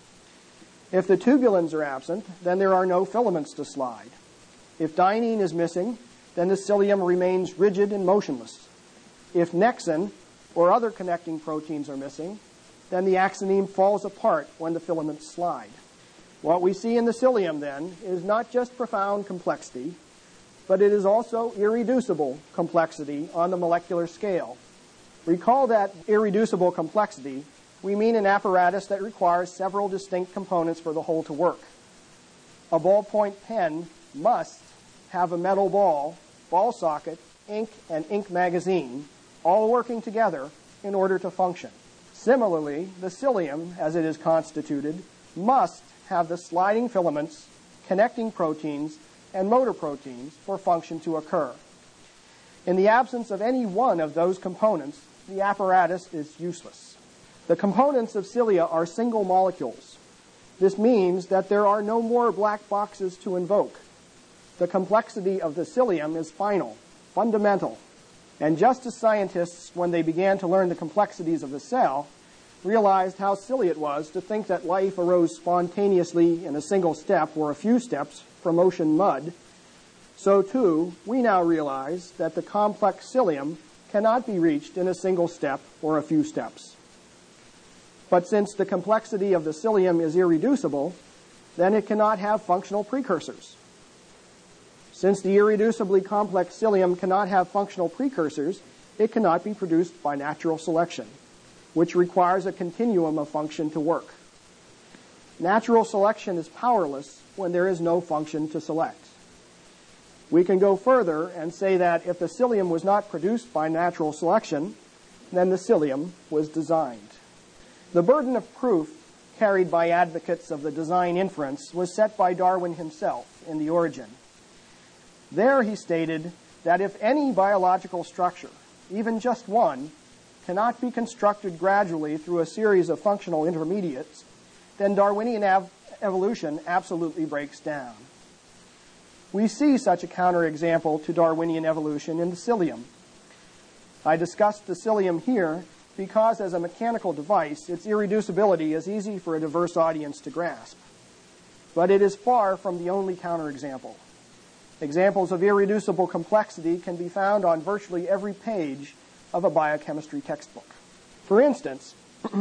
S1: If the tubulins are absent, then there are no filaments to slide. If dynein is missing, then the cilium remains rigid and motionless. If nexin or other connecting proteins are missing, then the axoneme falls apart when the filaments slide. What we see in the cilium, then, is not just profound complexity, but it is also irreducible complexity on the molecular scale. Recall that irreducible complexity, we mean an apparatus that requires several distinct components for the whole to work. A ballpoint pen must have a metal ball, ball socket, ink, and ink magazine, all working together in order to function. Similarly, the cilium, as it is constituted, must have the sliding filaments, connecting proteins, and motor proteins for function to occur. In the absence of any one of those components, the apparatus is useless. The components of cilia are single molecules. This means that there are no more black boxes to invoke. The complexity of the cilium is final, fundamental. And just as scientists, when they began to learn the complexities of the cell, realized how silly it was to think that life arose spontaneously in a single step or a few steps from ocean mud, so too, we now realize that the complex cilium cannot be reached in a single step or a few steps. But since the complexity of the cilium is irreducible, then it cannot have functional precursors. Since the irreducibly complex cilium cannot have functional precursors, it cannot be produced by natural selection, which requires a continuum of function to work. Natural selection is powerless when there is no function to select. We can go further and say that if the psyllium was not produced by natural selection, then the psyllium was designed. The burden of proof carried by advocates of the design inference was set by Darwin himself in The Origin. There he stated that if any biological structure, even just one, cannot be constructed gradually through a series of functional intermediates, then Darwinian av- evolution absolutely breaks down. We see such a counterexample to Darwinian evolution in the psyllium. I discussed the psyllium here because as a mechanical device, its irreducibility is easy for a diverse audience to grasp. But it is far from the only counterexample. Examples of irreducible complexity can be found on virtually every page of a biochemistry textbook. For instance,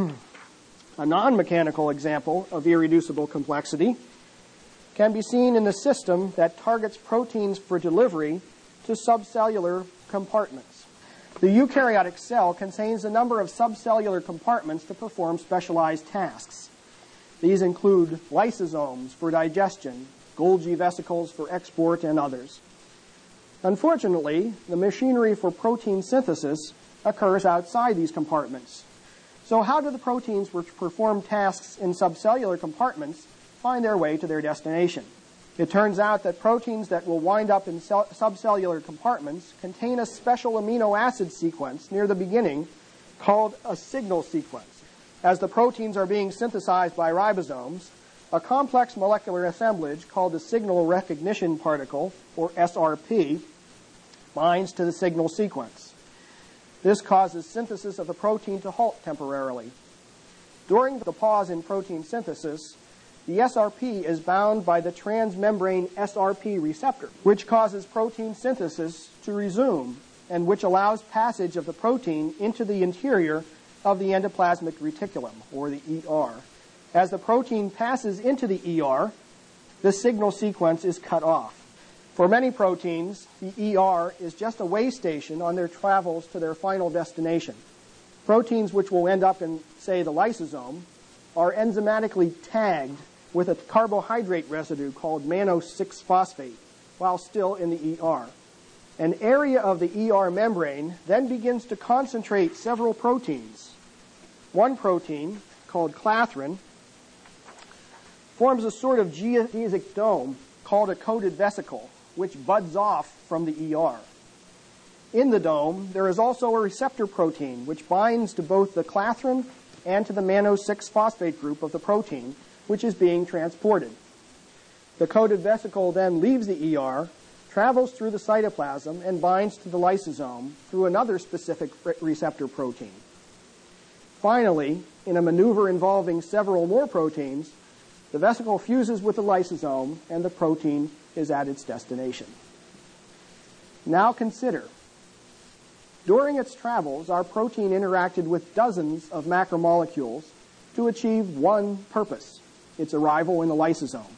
S1: a non-mechanical example of irreducible complexity can be seen in the system that targets proteins for delivery to subcellular compartments. The eukaryotic cell contains a number of subcellular compartments to perform specialized tasks. These include lysosomes for digestion, Golgi vesicles for export, and others. Unfortunately, the machinery for protein synthesis occurs outside these compartments. So how do the proteins which perform tasks in subcellular compartments find their way to their destination? It turns out that proteins that will wind up in cell- subcellular compartments contain a special amino acid sequence near the beginning called a signal sequence. As the proteins are being synthesized by ribosomes, a complex molecular assemblage called the signal recognition particle, or S R P, binds to the signal sequence. This causes synthesis of the protein to halt temporarily. During the pause in protein synthesis, the S R P is bound by the transmembrane S R P receptor, which causes protein synthesis to resume and which allows passage of the protein into the interior of the endoplasmic reticulum, or the E R. As the protein passes into the E R, the signal sequence is cut off. For many proteins, the E R is just a way station on their travels to their final destination. Proteins which will end up in, say, the lysosome are enzymatically tagged with a carbohydrate residue called mannose six phosphate while still in the E R. An area of the E R membrane then begins to concentrate several proteins. One protein, called clathrin, forms a sort of geodesic dome called a coated vesicle, which buds off from the E R. In the dome, there is also a receptor protein, which binds to both the clathrin and to the mannose six phosphate group of the protein, which is being transported. The coated vesicle then leaves the E R, travels through the cytoplasm, and binds to the lysosome through another specific receptor protein. Finally, in a maneuver involving several more proteins, the vesicle fuses with the lysosome, and the protein is at its destination. Now consider, during its travels, our protein interacted with dozens of macromolecules to achieve one purpose, its arrival in the lysosome.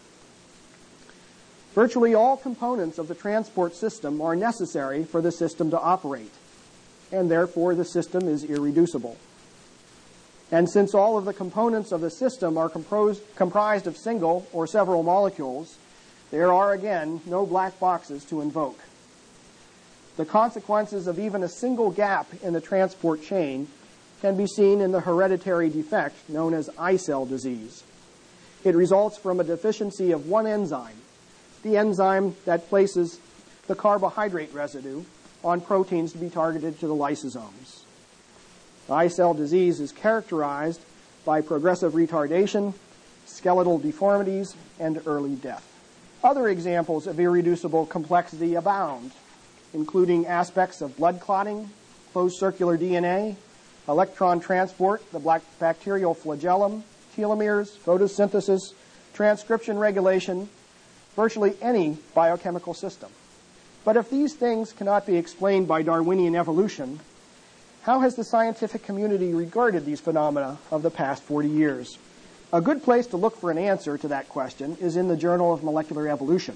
S1: Virtually all components of the transport system are necessary for the system to operate, and therefore the system is irreducible. And since all of the components of the system are composed, comprised of single or several molecules, there are, again, no black boxes to invoke. The consequences of even a single gap in the transport chain can be seen in the hereditary defect known as I cell disease. It results from a deficiency of one enzyme, the enzyme that places the carbohydrate residue on proteins to be targeted to the lysosomes. I cell disease is characterized by progressive retardation, skeletal deformities, and early death. Other examples of irreducible complexity abound, including aspects of blood clotting, closed circular D N A, electron transport, the black bacterial flagellum, telomeres, photosynthesis, transcription regulation, virtually any biochemical system. But if these things cannot be explained by Darwinian evolution, how has the scientific community regarded these phenomena of the past forty years? A good place to look for an answer to that question is in the Journal of Molecular Evolution.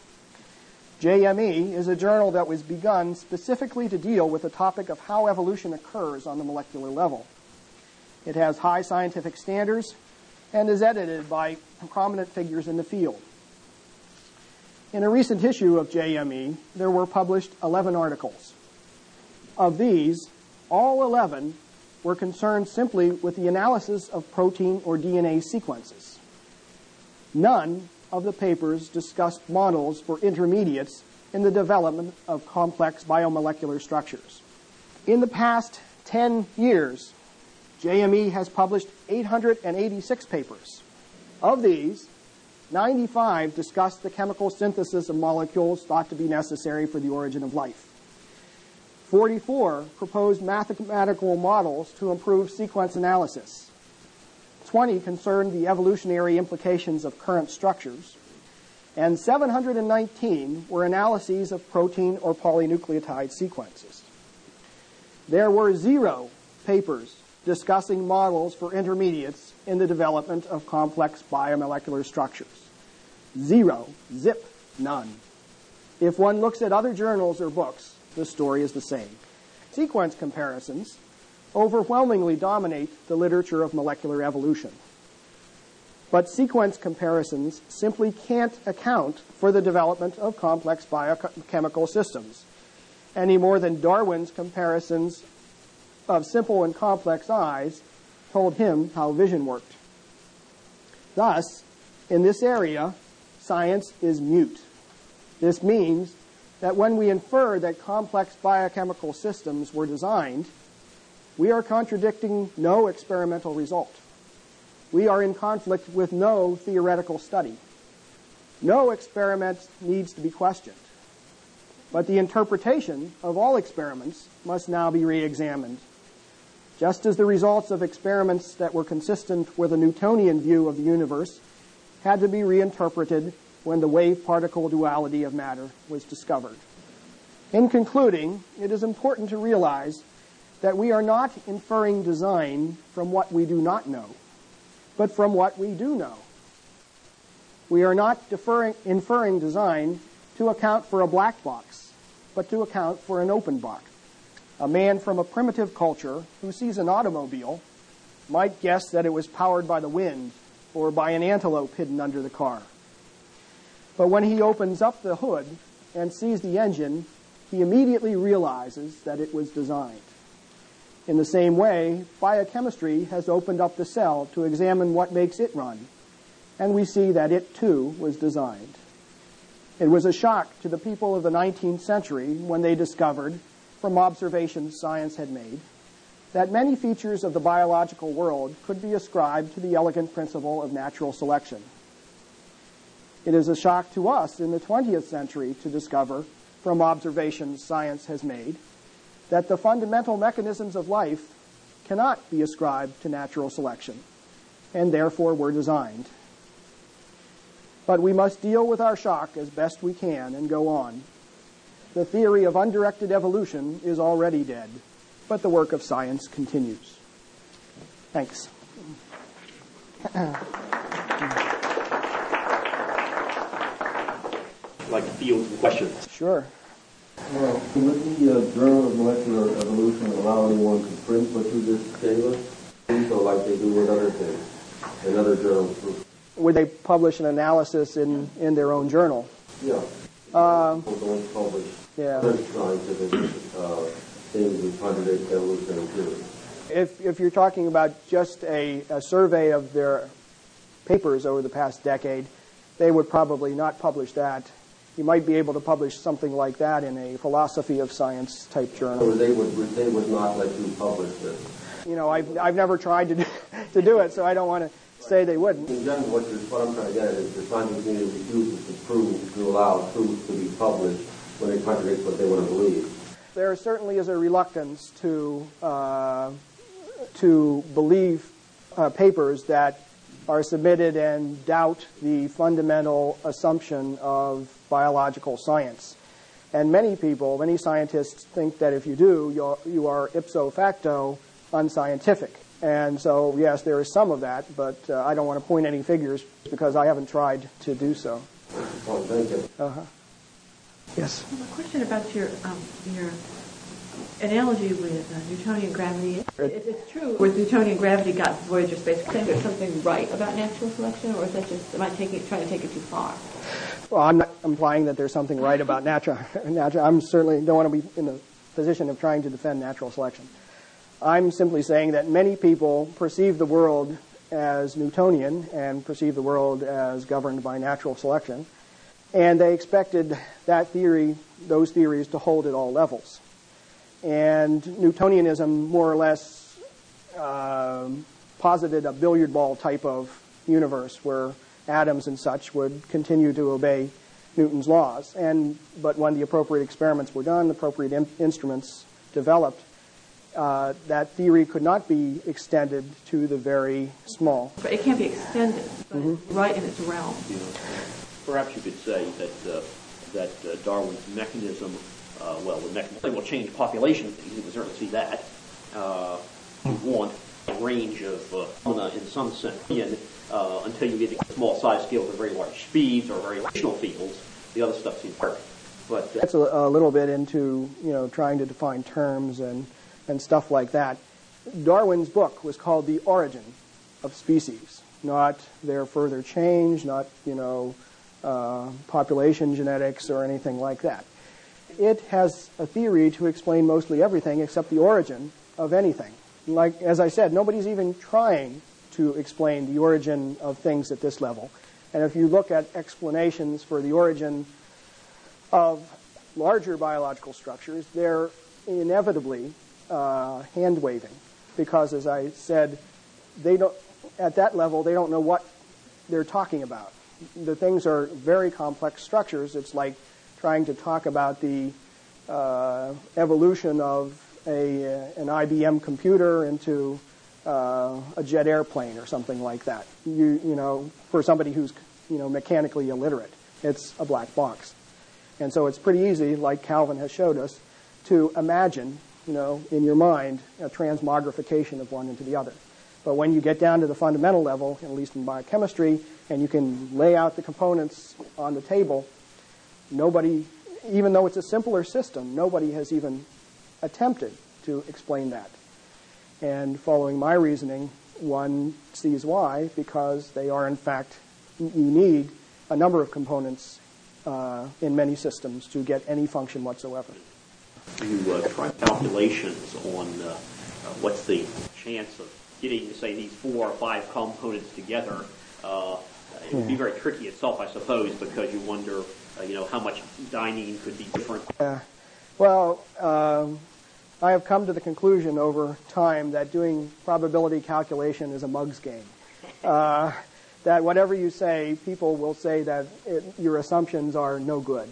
S1: J M E is a journal that was begun specifically to deal with the topic of how evolution occurs on the molecular level. It has high scientific standards and is edited by prominent figures in the field. In a recent issue of J M E, there were published eleven articles. Of these, all eleven were concerned simply with the analysis of protein or D N A sequences. None of the papers discussed models for intermediates in the development of complex biomolecular structures. In the past ten years, J M E has published eight hundred eighty-six papers. Of these, ninety-five discussed the chemical synthesis of molecules thought to be necessary for the origin of life. forty-four proposed mathematical models to improve sequence analysis. twenty concerned the evolutionary implications of current structures. And seven hundred nineteen were analyses of protein or polynucleotide sequences. There were zero papers discussing models for intermediates in the development of complex biomolecular structures. Zero. Zip. None. If one looks at other journals or books, the story is the same. Sequence comparisons overwhelmingly dominate the literature of molecular evolution. But sequence comparisons simply can't account for the development of complex biochemical systems, any more than Darwin's comparisons of simple and complex eyes told him how vision worked. Thus, in this area, science is mute. This means that when we infer that complex biochemical systems were designed, we are contradicting no experimental result. We are in conflict with no theoretical study. No experiment needs to be questioned. But the interpretation of all experiments must now be re-examined. Just as the results of experiments that were consistent with a Newtonian view of the universe had to be reinterpreted when the wave-particle duality of matter was discovered. In concluding, it is important to realize that we are not inferring design from what we do not know, but from what we do know. We are not deferring, inferring design to account for a black box, but to account for an open box. A man from a primitive culture who sees an automobile might guess that it was powered by the wind or by an antelope hidden under the car. But when he opens up the hood and sees the engine, he immediately realizes that it was designed. In the same way, biochemistry has opened up the cell to examine what makes it run, and we see that it too was designed. It was a shock to the people of the nineteenth century when they discovered, from observations science had made, that many features of the biological world could be ascribed to the elegant principle of natural selection. It is a shock to us in the twentieth century to discover, from observations science has made, that the fundamental mechanisms of life cannot be ascribed to natural selection, and therefore were designed. But we must deal with our shock as best we can and go on. The theory of undirected evolution is already dead, but the work of science continues. Thanks.
S2: I'd like to field some questions.
S1: Sure.
S3: Well, would the uh, Journal of Molecular Evolution allow anyone to print what you just gave us? So like they do with other things, in other journals?
S1: Would they publish an analysis in, in their own journal?
S3: Yeah.
S1: Um,
S3: don't publish
S1: yeah.
S3: scientific uh, things that contradict evolutionary theory.
S1: If, if you're talking about just a, a survey of their papers over the past decade, they would probably not publish that. You might be able to publish something like that in a philosophy of science type journal.
S3: So they would they would not let you publish this.
S1: You know, I've I've never tried to do, to do it, so I don't want to say they wouldn't.
S3: In general, what, you're, what I'm trying to get at is the scientific community refuses to prove to allow truth to be published when it contradicts what they want to believe.
S1: There certainly is a reluctance to uh, to believe uh, papers that are submitted and doubt the fundamental assumption of biological science. And many people, many scientists think that if you do, you're, you are ipso facto unscientific. And so, yes, there is some of that, but uh, I don't want to point any figures because I haven't tried to do so.
S3: Oh, thank you.
S1: Uh-huh. Yes?
S4: I have a question about your um, your analogy with uh, Newtonian gravity. If it's true, with Newtonian gravity got Voyager space, is there something right about natural selection, or is that just, am I taking, trying to take it too far?
S1: Well, I'm not implying that there's something right about natural. natural I'm certainly don't want to be in the position of trying to defend natural selection. I'm simply saying that many people perceive the world as Newtonian and perceive the world as governed by natural selection, and they expected that theory, those theories, to hold at all levels. And Newtonianism more or less uh, posited a billiard ball type of universe where atoms and such would continue to obey Newton's laws. And but when the appropriate experiments were done, appropriate in- instruments developed, uh, that theory could not be extended to the very small.
S4: But it can't be extended, but
S1: Mm-hmm.
S4: it's right in its realm.
S2: You know, perhaps you could say that uh, that uh, Darwin's mechanism, uh, well, the mechanism will change population. You can certainly see that. Uh, you want a range of uh, phenomena in some sense. And, uh, until you get to small size scales of very large speeds or very relational fields, the other stuff seems perfect. But uh,
S1: That's a, a little bit into, you know, trying to define terms and, and stuff like that. Darwin's book was called The Origin of Species, not their further change, not, you know, uh, population genetics or anything like that. It has a theory to explain mostly everything except the origin of anything. Like, as I said, nobody's even trying to explain the origin of things at this level. And if you look at explanations for the origin of larger biological structures, they're inevitably uh, hand-waving, because, as I said, they don't, at that level, they don't know what they're talking about. The things are very complex structures. It's like trying to talk about the uh, evolution of a, an I B M computer into uh, a jet airplane or something like that. You, you know, for somebody who's, you know, mechanically illiterate, it's a black box. And so it's pretty easy, like Calvin has showed us, to imagine, you know, in your mind, a transmogrification of one into the other. But when you get down to the fundamental level, at least in biochemistry, and you can lay out the components on the table, nobody, even though it's a simpler system, nobody has even attempted to explain that. And following my reasoning, one sees why, because they are, in fact, you need a number of components uh, in many systems to get any function whatsoever.
S2: you uh, try calculations on uh, uh, what's the chance of getting, say, these four or five components together, uh, it would be very tricky itself, I suppose, because you wonder, uh, you know, how much dining could be different.
S1: Uh, well, um, I have come to the conclusion over time that doing probability calculation is a mug's game. Uh, that whatever you say, people will say that it, your assumptions are no good.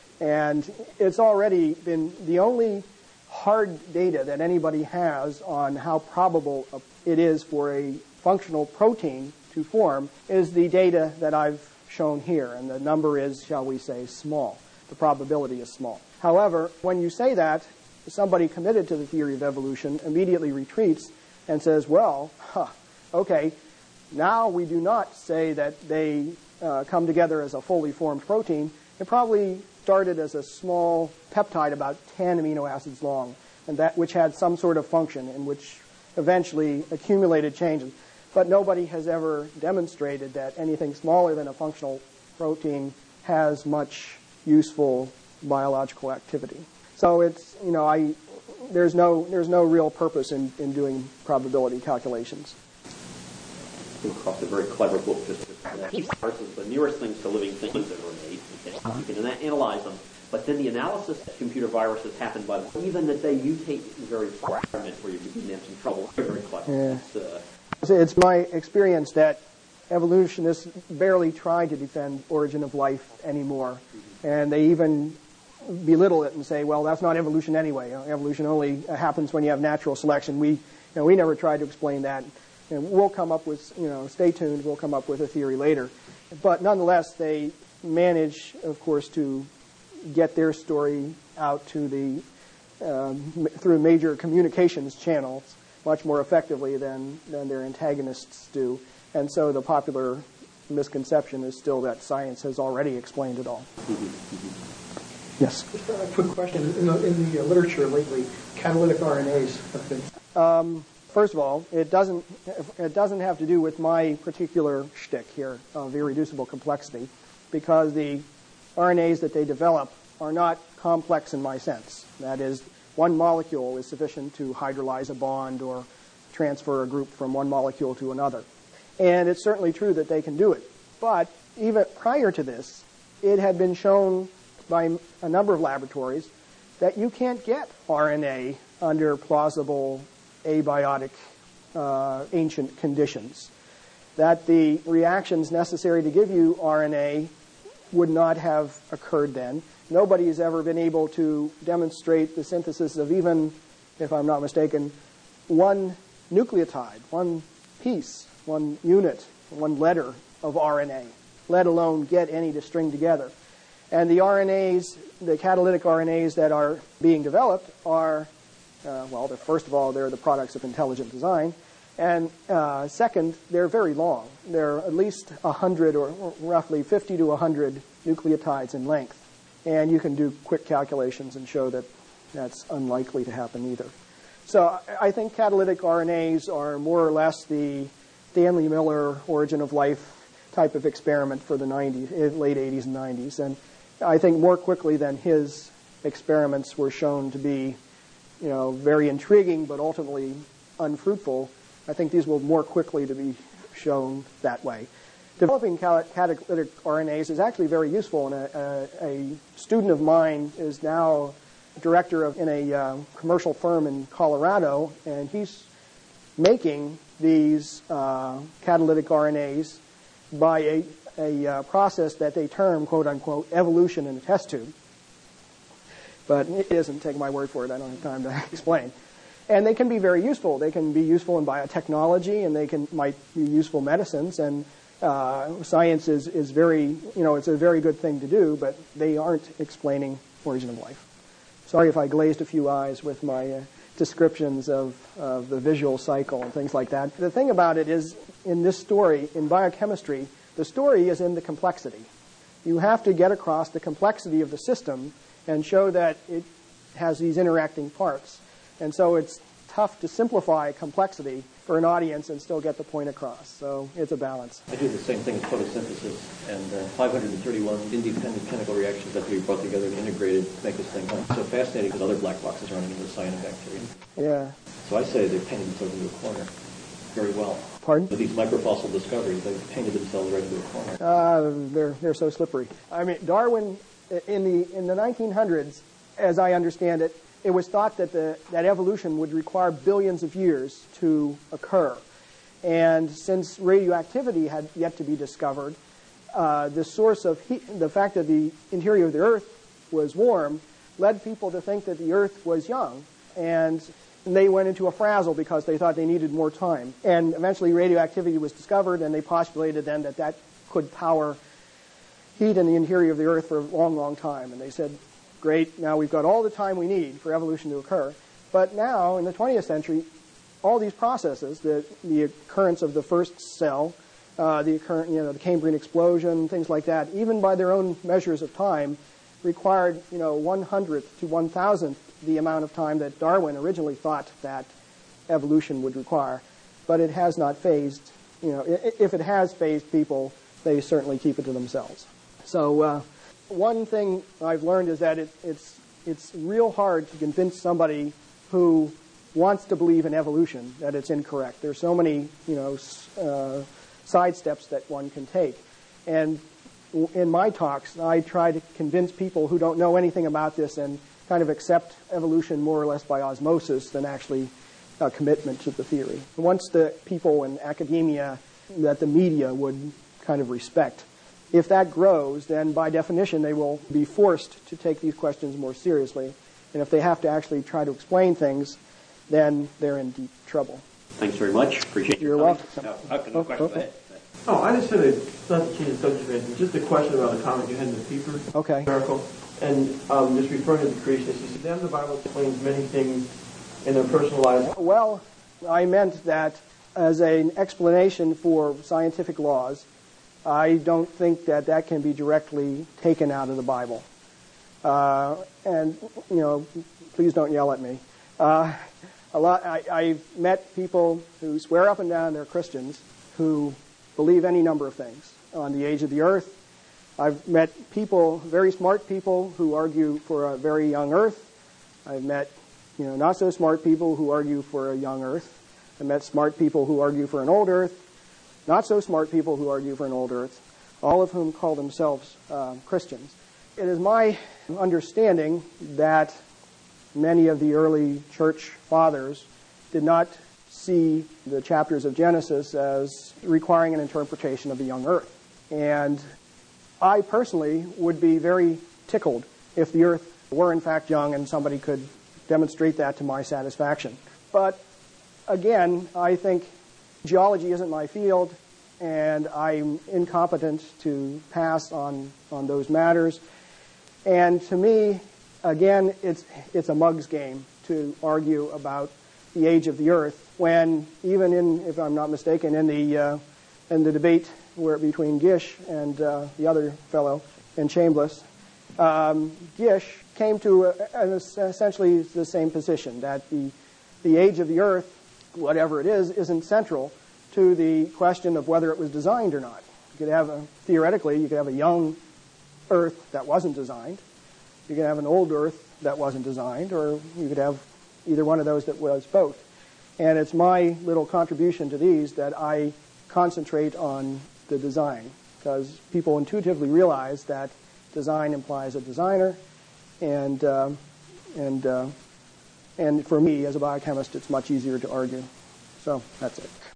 S1: And it's already been the only hard data that anybody has on how probable it is for a functional protein to form is the data that I've shown here. And the number is, shall we say, small. The probability is small. However, when you say that, somebody committed to the theory of evolution immediately retreats and says, well, huh, okay, now we do not say that they uh, come together as a fully formed protein. It probably started as a small peptide about ten amino acids long, and that which had some sort of function and which eventually accumulated changes. But nobody has ever demonstrated that anything smaller than a functional protein has much useful biological activity. So it's, you know, I, there's no, there's no real purpose in, in doing probability calculations.
S2: I came across a very clever book just for that. Viruses, the nearest things to living things that were made. Okay? You can ana- analyze them, but then the analysis of computer viruses happen by the, even that they mutate in very fragment where you begin to have some trouble. Very, very clever.
S1: Yeah.
S2: It's, uh,
S1: It's my experience that evolutionists barely try to defend origin of life anymore. And they even belittle it and say, well, that's not evolution anyway. You know, evolution only happens when you have natural selection. We, you know, we never tried to explain that. And we'll come up with, you know, stay tuned, we'll come up with a theory later. But nonetheless, they manage, of course, to get their story out to the, um, through major communications channels much more effectively than, than their antagonists do. And so the popular misconception is still that science has already explained it all. Yes?
S5: Just a quick question. In the, in the literature lately, catalytic R N As have been...
S1: Um, first of all, it doesn't, it doesn't have to do with my particular shtick here of irreducible complexity, because the R N As that they develop are not complex in my sense. That is, one molecule is sufficient to hydrolyze a bond or transfer a group from one molecule to another. And it's certainly true that they can do it. But even prior to this, it had been shown by a number of laboratories that you can't get R N A under plausible abiotic uh, ancient conditions, that the reactions necessary to give you R N A would not have occurred then. Nobody has ever been able to demonstrate the synthesis of even, if I'm not mistaken, one nucleotide, one piece, one unit, one letter of R N A, let alone get any to string together. And the R N As, the catalytic R N As that are being developed are, uh, well, they're, first of all, they're the products of intelligent design. And uh, second, they're very long. They're at least one hundred or, or roughly fifty to one hundred nucleotides in length. And you can do quick calculations and show that that's unlikely to happen either. So I think catalytic R N As are more or less the Stanley Miller origin of life type of experiment for the nineties, late eighties and nineties. And I think more quickly than his experiments were shown to be, you know, very intriguing but ultimately unfruitful, I think these will more quickly to be shown that way. Developing catalytic R N As is actually very useful, and a, a, a student of mine is now director of in a uh, commercial firm in Colorado, and he's making these uh, catalytic R N As by a, a uh, process that they term, quote unquote, evolution in a test tube. But it isn't, take my word for it, I don't have time to explain. And they can be very useful. They can be useful in biotechnology, and they can might be useful medicines, and uh, science is, is very, you know, it's a very good thing to do, but they aren't explaining origin of life. Sorry if I glazed a few eyes with my uh, descriptions of, of the visual cycle and things like that. The thing about it is, in this story, in biochemistry, the story is in the complexity. You have to get across the complexity of the system and show that it has these interacting parts. And so it's tough to simplify complexity for an audience and still get the point across. So it's a balance.
S6: I do the same thing with photosynthesis, and uh, five hundred thirty-one independent chemical reactions that we brought together and integrated to make this thing run. So fascinating because other black boxes running into cyanobacteria.
S1: Yeah.
S6: So I say they've painted themselves into a corner very well.
S1: Pardon?
S6: With these microfossil discoveries, they've painted themselves right into a corner.
S1: Uh, they're they're so slippery. I mean, Darwin in the in the nineteen hundreds, as I understand it, it was thought that the that evolution would require billions of years to occur. And since radioactivity had yet to be discovered, uh, the source of heat, the fact that the interior of the Earth was warm, led people to think that the Earth was young. And they went into a frazzle because they thought they needed more time. And eventually radioactivity was discovered, and they postulated then that that could power heat in the interior of the Earth for a long, long time. And they said, great, now we've got all the time we need for evolution to occur. But now, in the twentieth century, all these processes, the, the occurrence of the first cell, uh, the occurrence, you know, the Cambrian explosion, things like that, even by their own measures of time, required, you know, one hundredth to one thousandth the amount of time that Darwin originally thought that evolution would require. But it has not phased, you know, if it has phased people, they certainly keep it to themselves. So uh, one thing I've learned is that it, it's it's real hard to convince somebody who wants to believe in evolution that it's incorrect. There's so many, you know, uh, side steps that one can take. And in my talks, I try to convince people who don't know anything about this and kind of accept evolution more or less by osmosis than actually a commitment to the theory. Once the people in academia that the media would kind of respect, if that grows, then by definition they will be forced to take these questions more seriously. And if they have to actually try to explain things, then they're in deep trouble.
S2: Thanks very much. Appreciate
S1: You're
S2: your
S1: welcome.
S2: No, no, no question. Go ahead.
S7: Oh, I just had a, not to change the subject, but just a question about a comment you had in the paper.
S1: Okay.
S7: Miracle. And um, just referring to the creationists, you said, then the Bible explains many things in their personal lives.
S1: Well, I meant that as an explanation for scientific laws, I don't think that that can be directly taken out of the Bible. Uh, and, you know, please don't yell at me. Uh, a lot. I, I've met people who swear up and down they're Christians who believe any number of things on the age of the earth, uh, I've met people, very smart people, who argue for a very young Earth. I've met, you know, not so smart people who argue for a young Earth. I've met smart people who argue for an old Earth, not so smart people who argue for an old Earth, all of whom call themselves uh, Christians. It is my understanding that many of the early church fathers did not see the chapters of Genesis as requiring an interpretation of the young Earth. And I personally would be very tickled if the Earth were in fact young and somebody could demonstrate that to my satisfaction. But again, I think geology isn't my field, and I'm incompetent to pass on, on those matters. And to me, again, it's it's a mug's game to argue about the age of the Earth when, even in, if I'm not mistaken, in the uh, in the debate where between Gish and uh, the other fellow in Chambliss, um, Gish came to a, an essentially the same position, that the the age of the Earth, whatever it is, isn't central to the question of whether it was designed or not. You could have a, theoretically, you could have a young Earth that wasn't designed. You could have an old Earth that wasn't designed, or you could have either one of those that was both. And it's my little contribution to these that I concentrate on the design, because people intuitively realize that design implies a designer, and uh, and uh, and for me as a biochemist, it's much easier to argue. So that's it.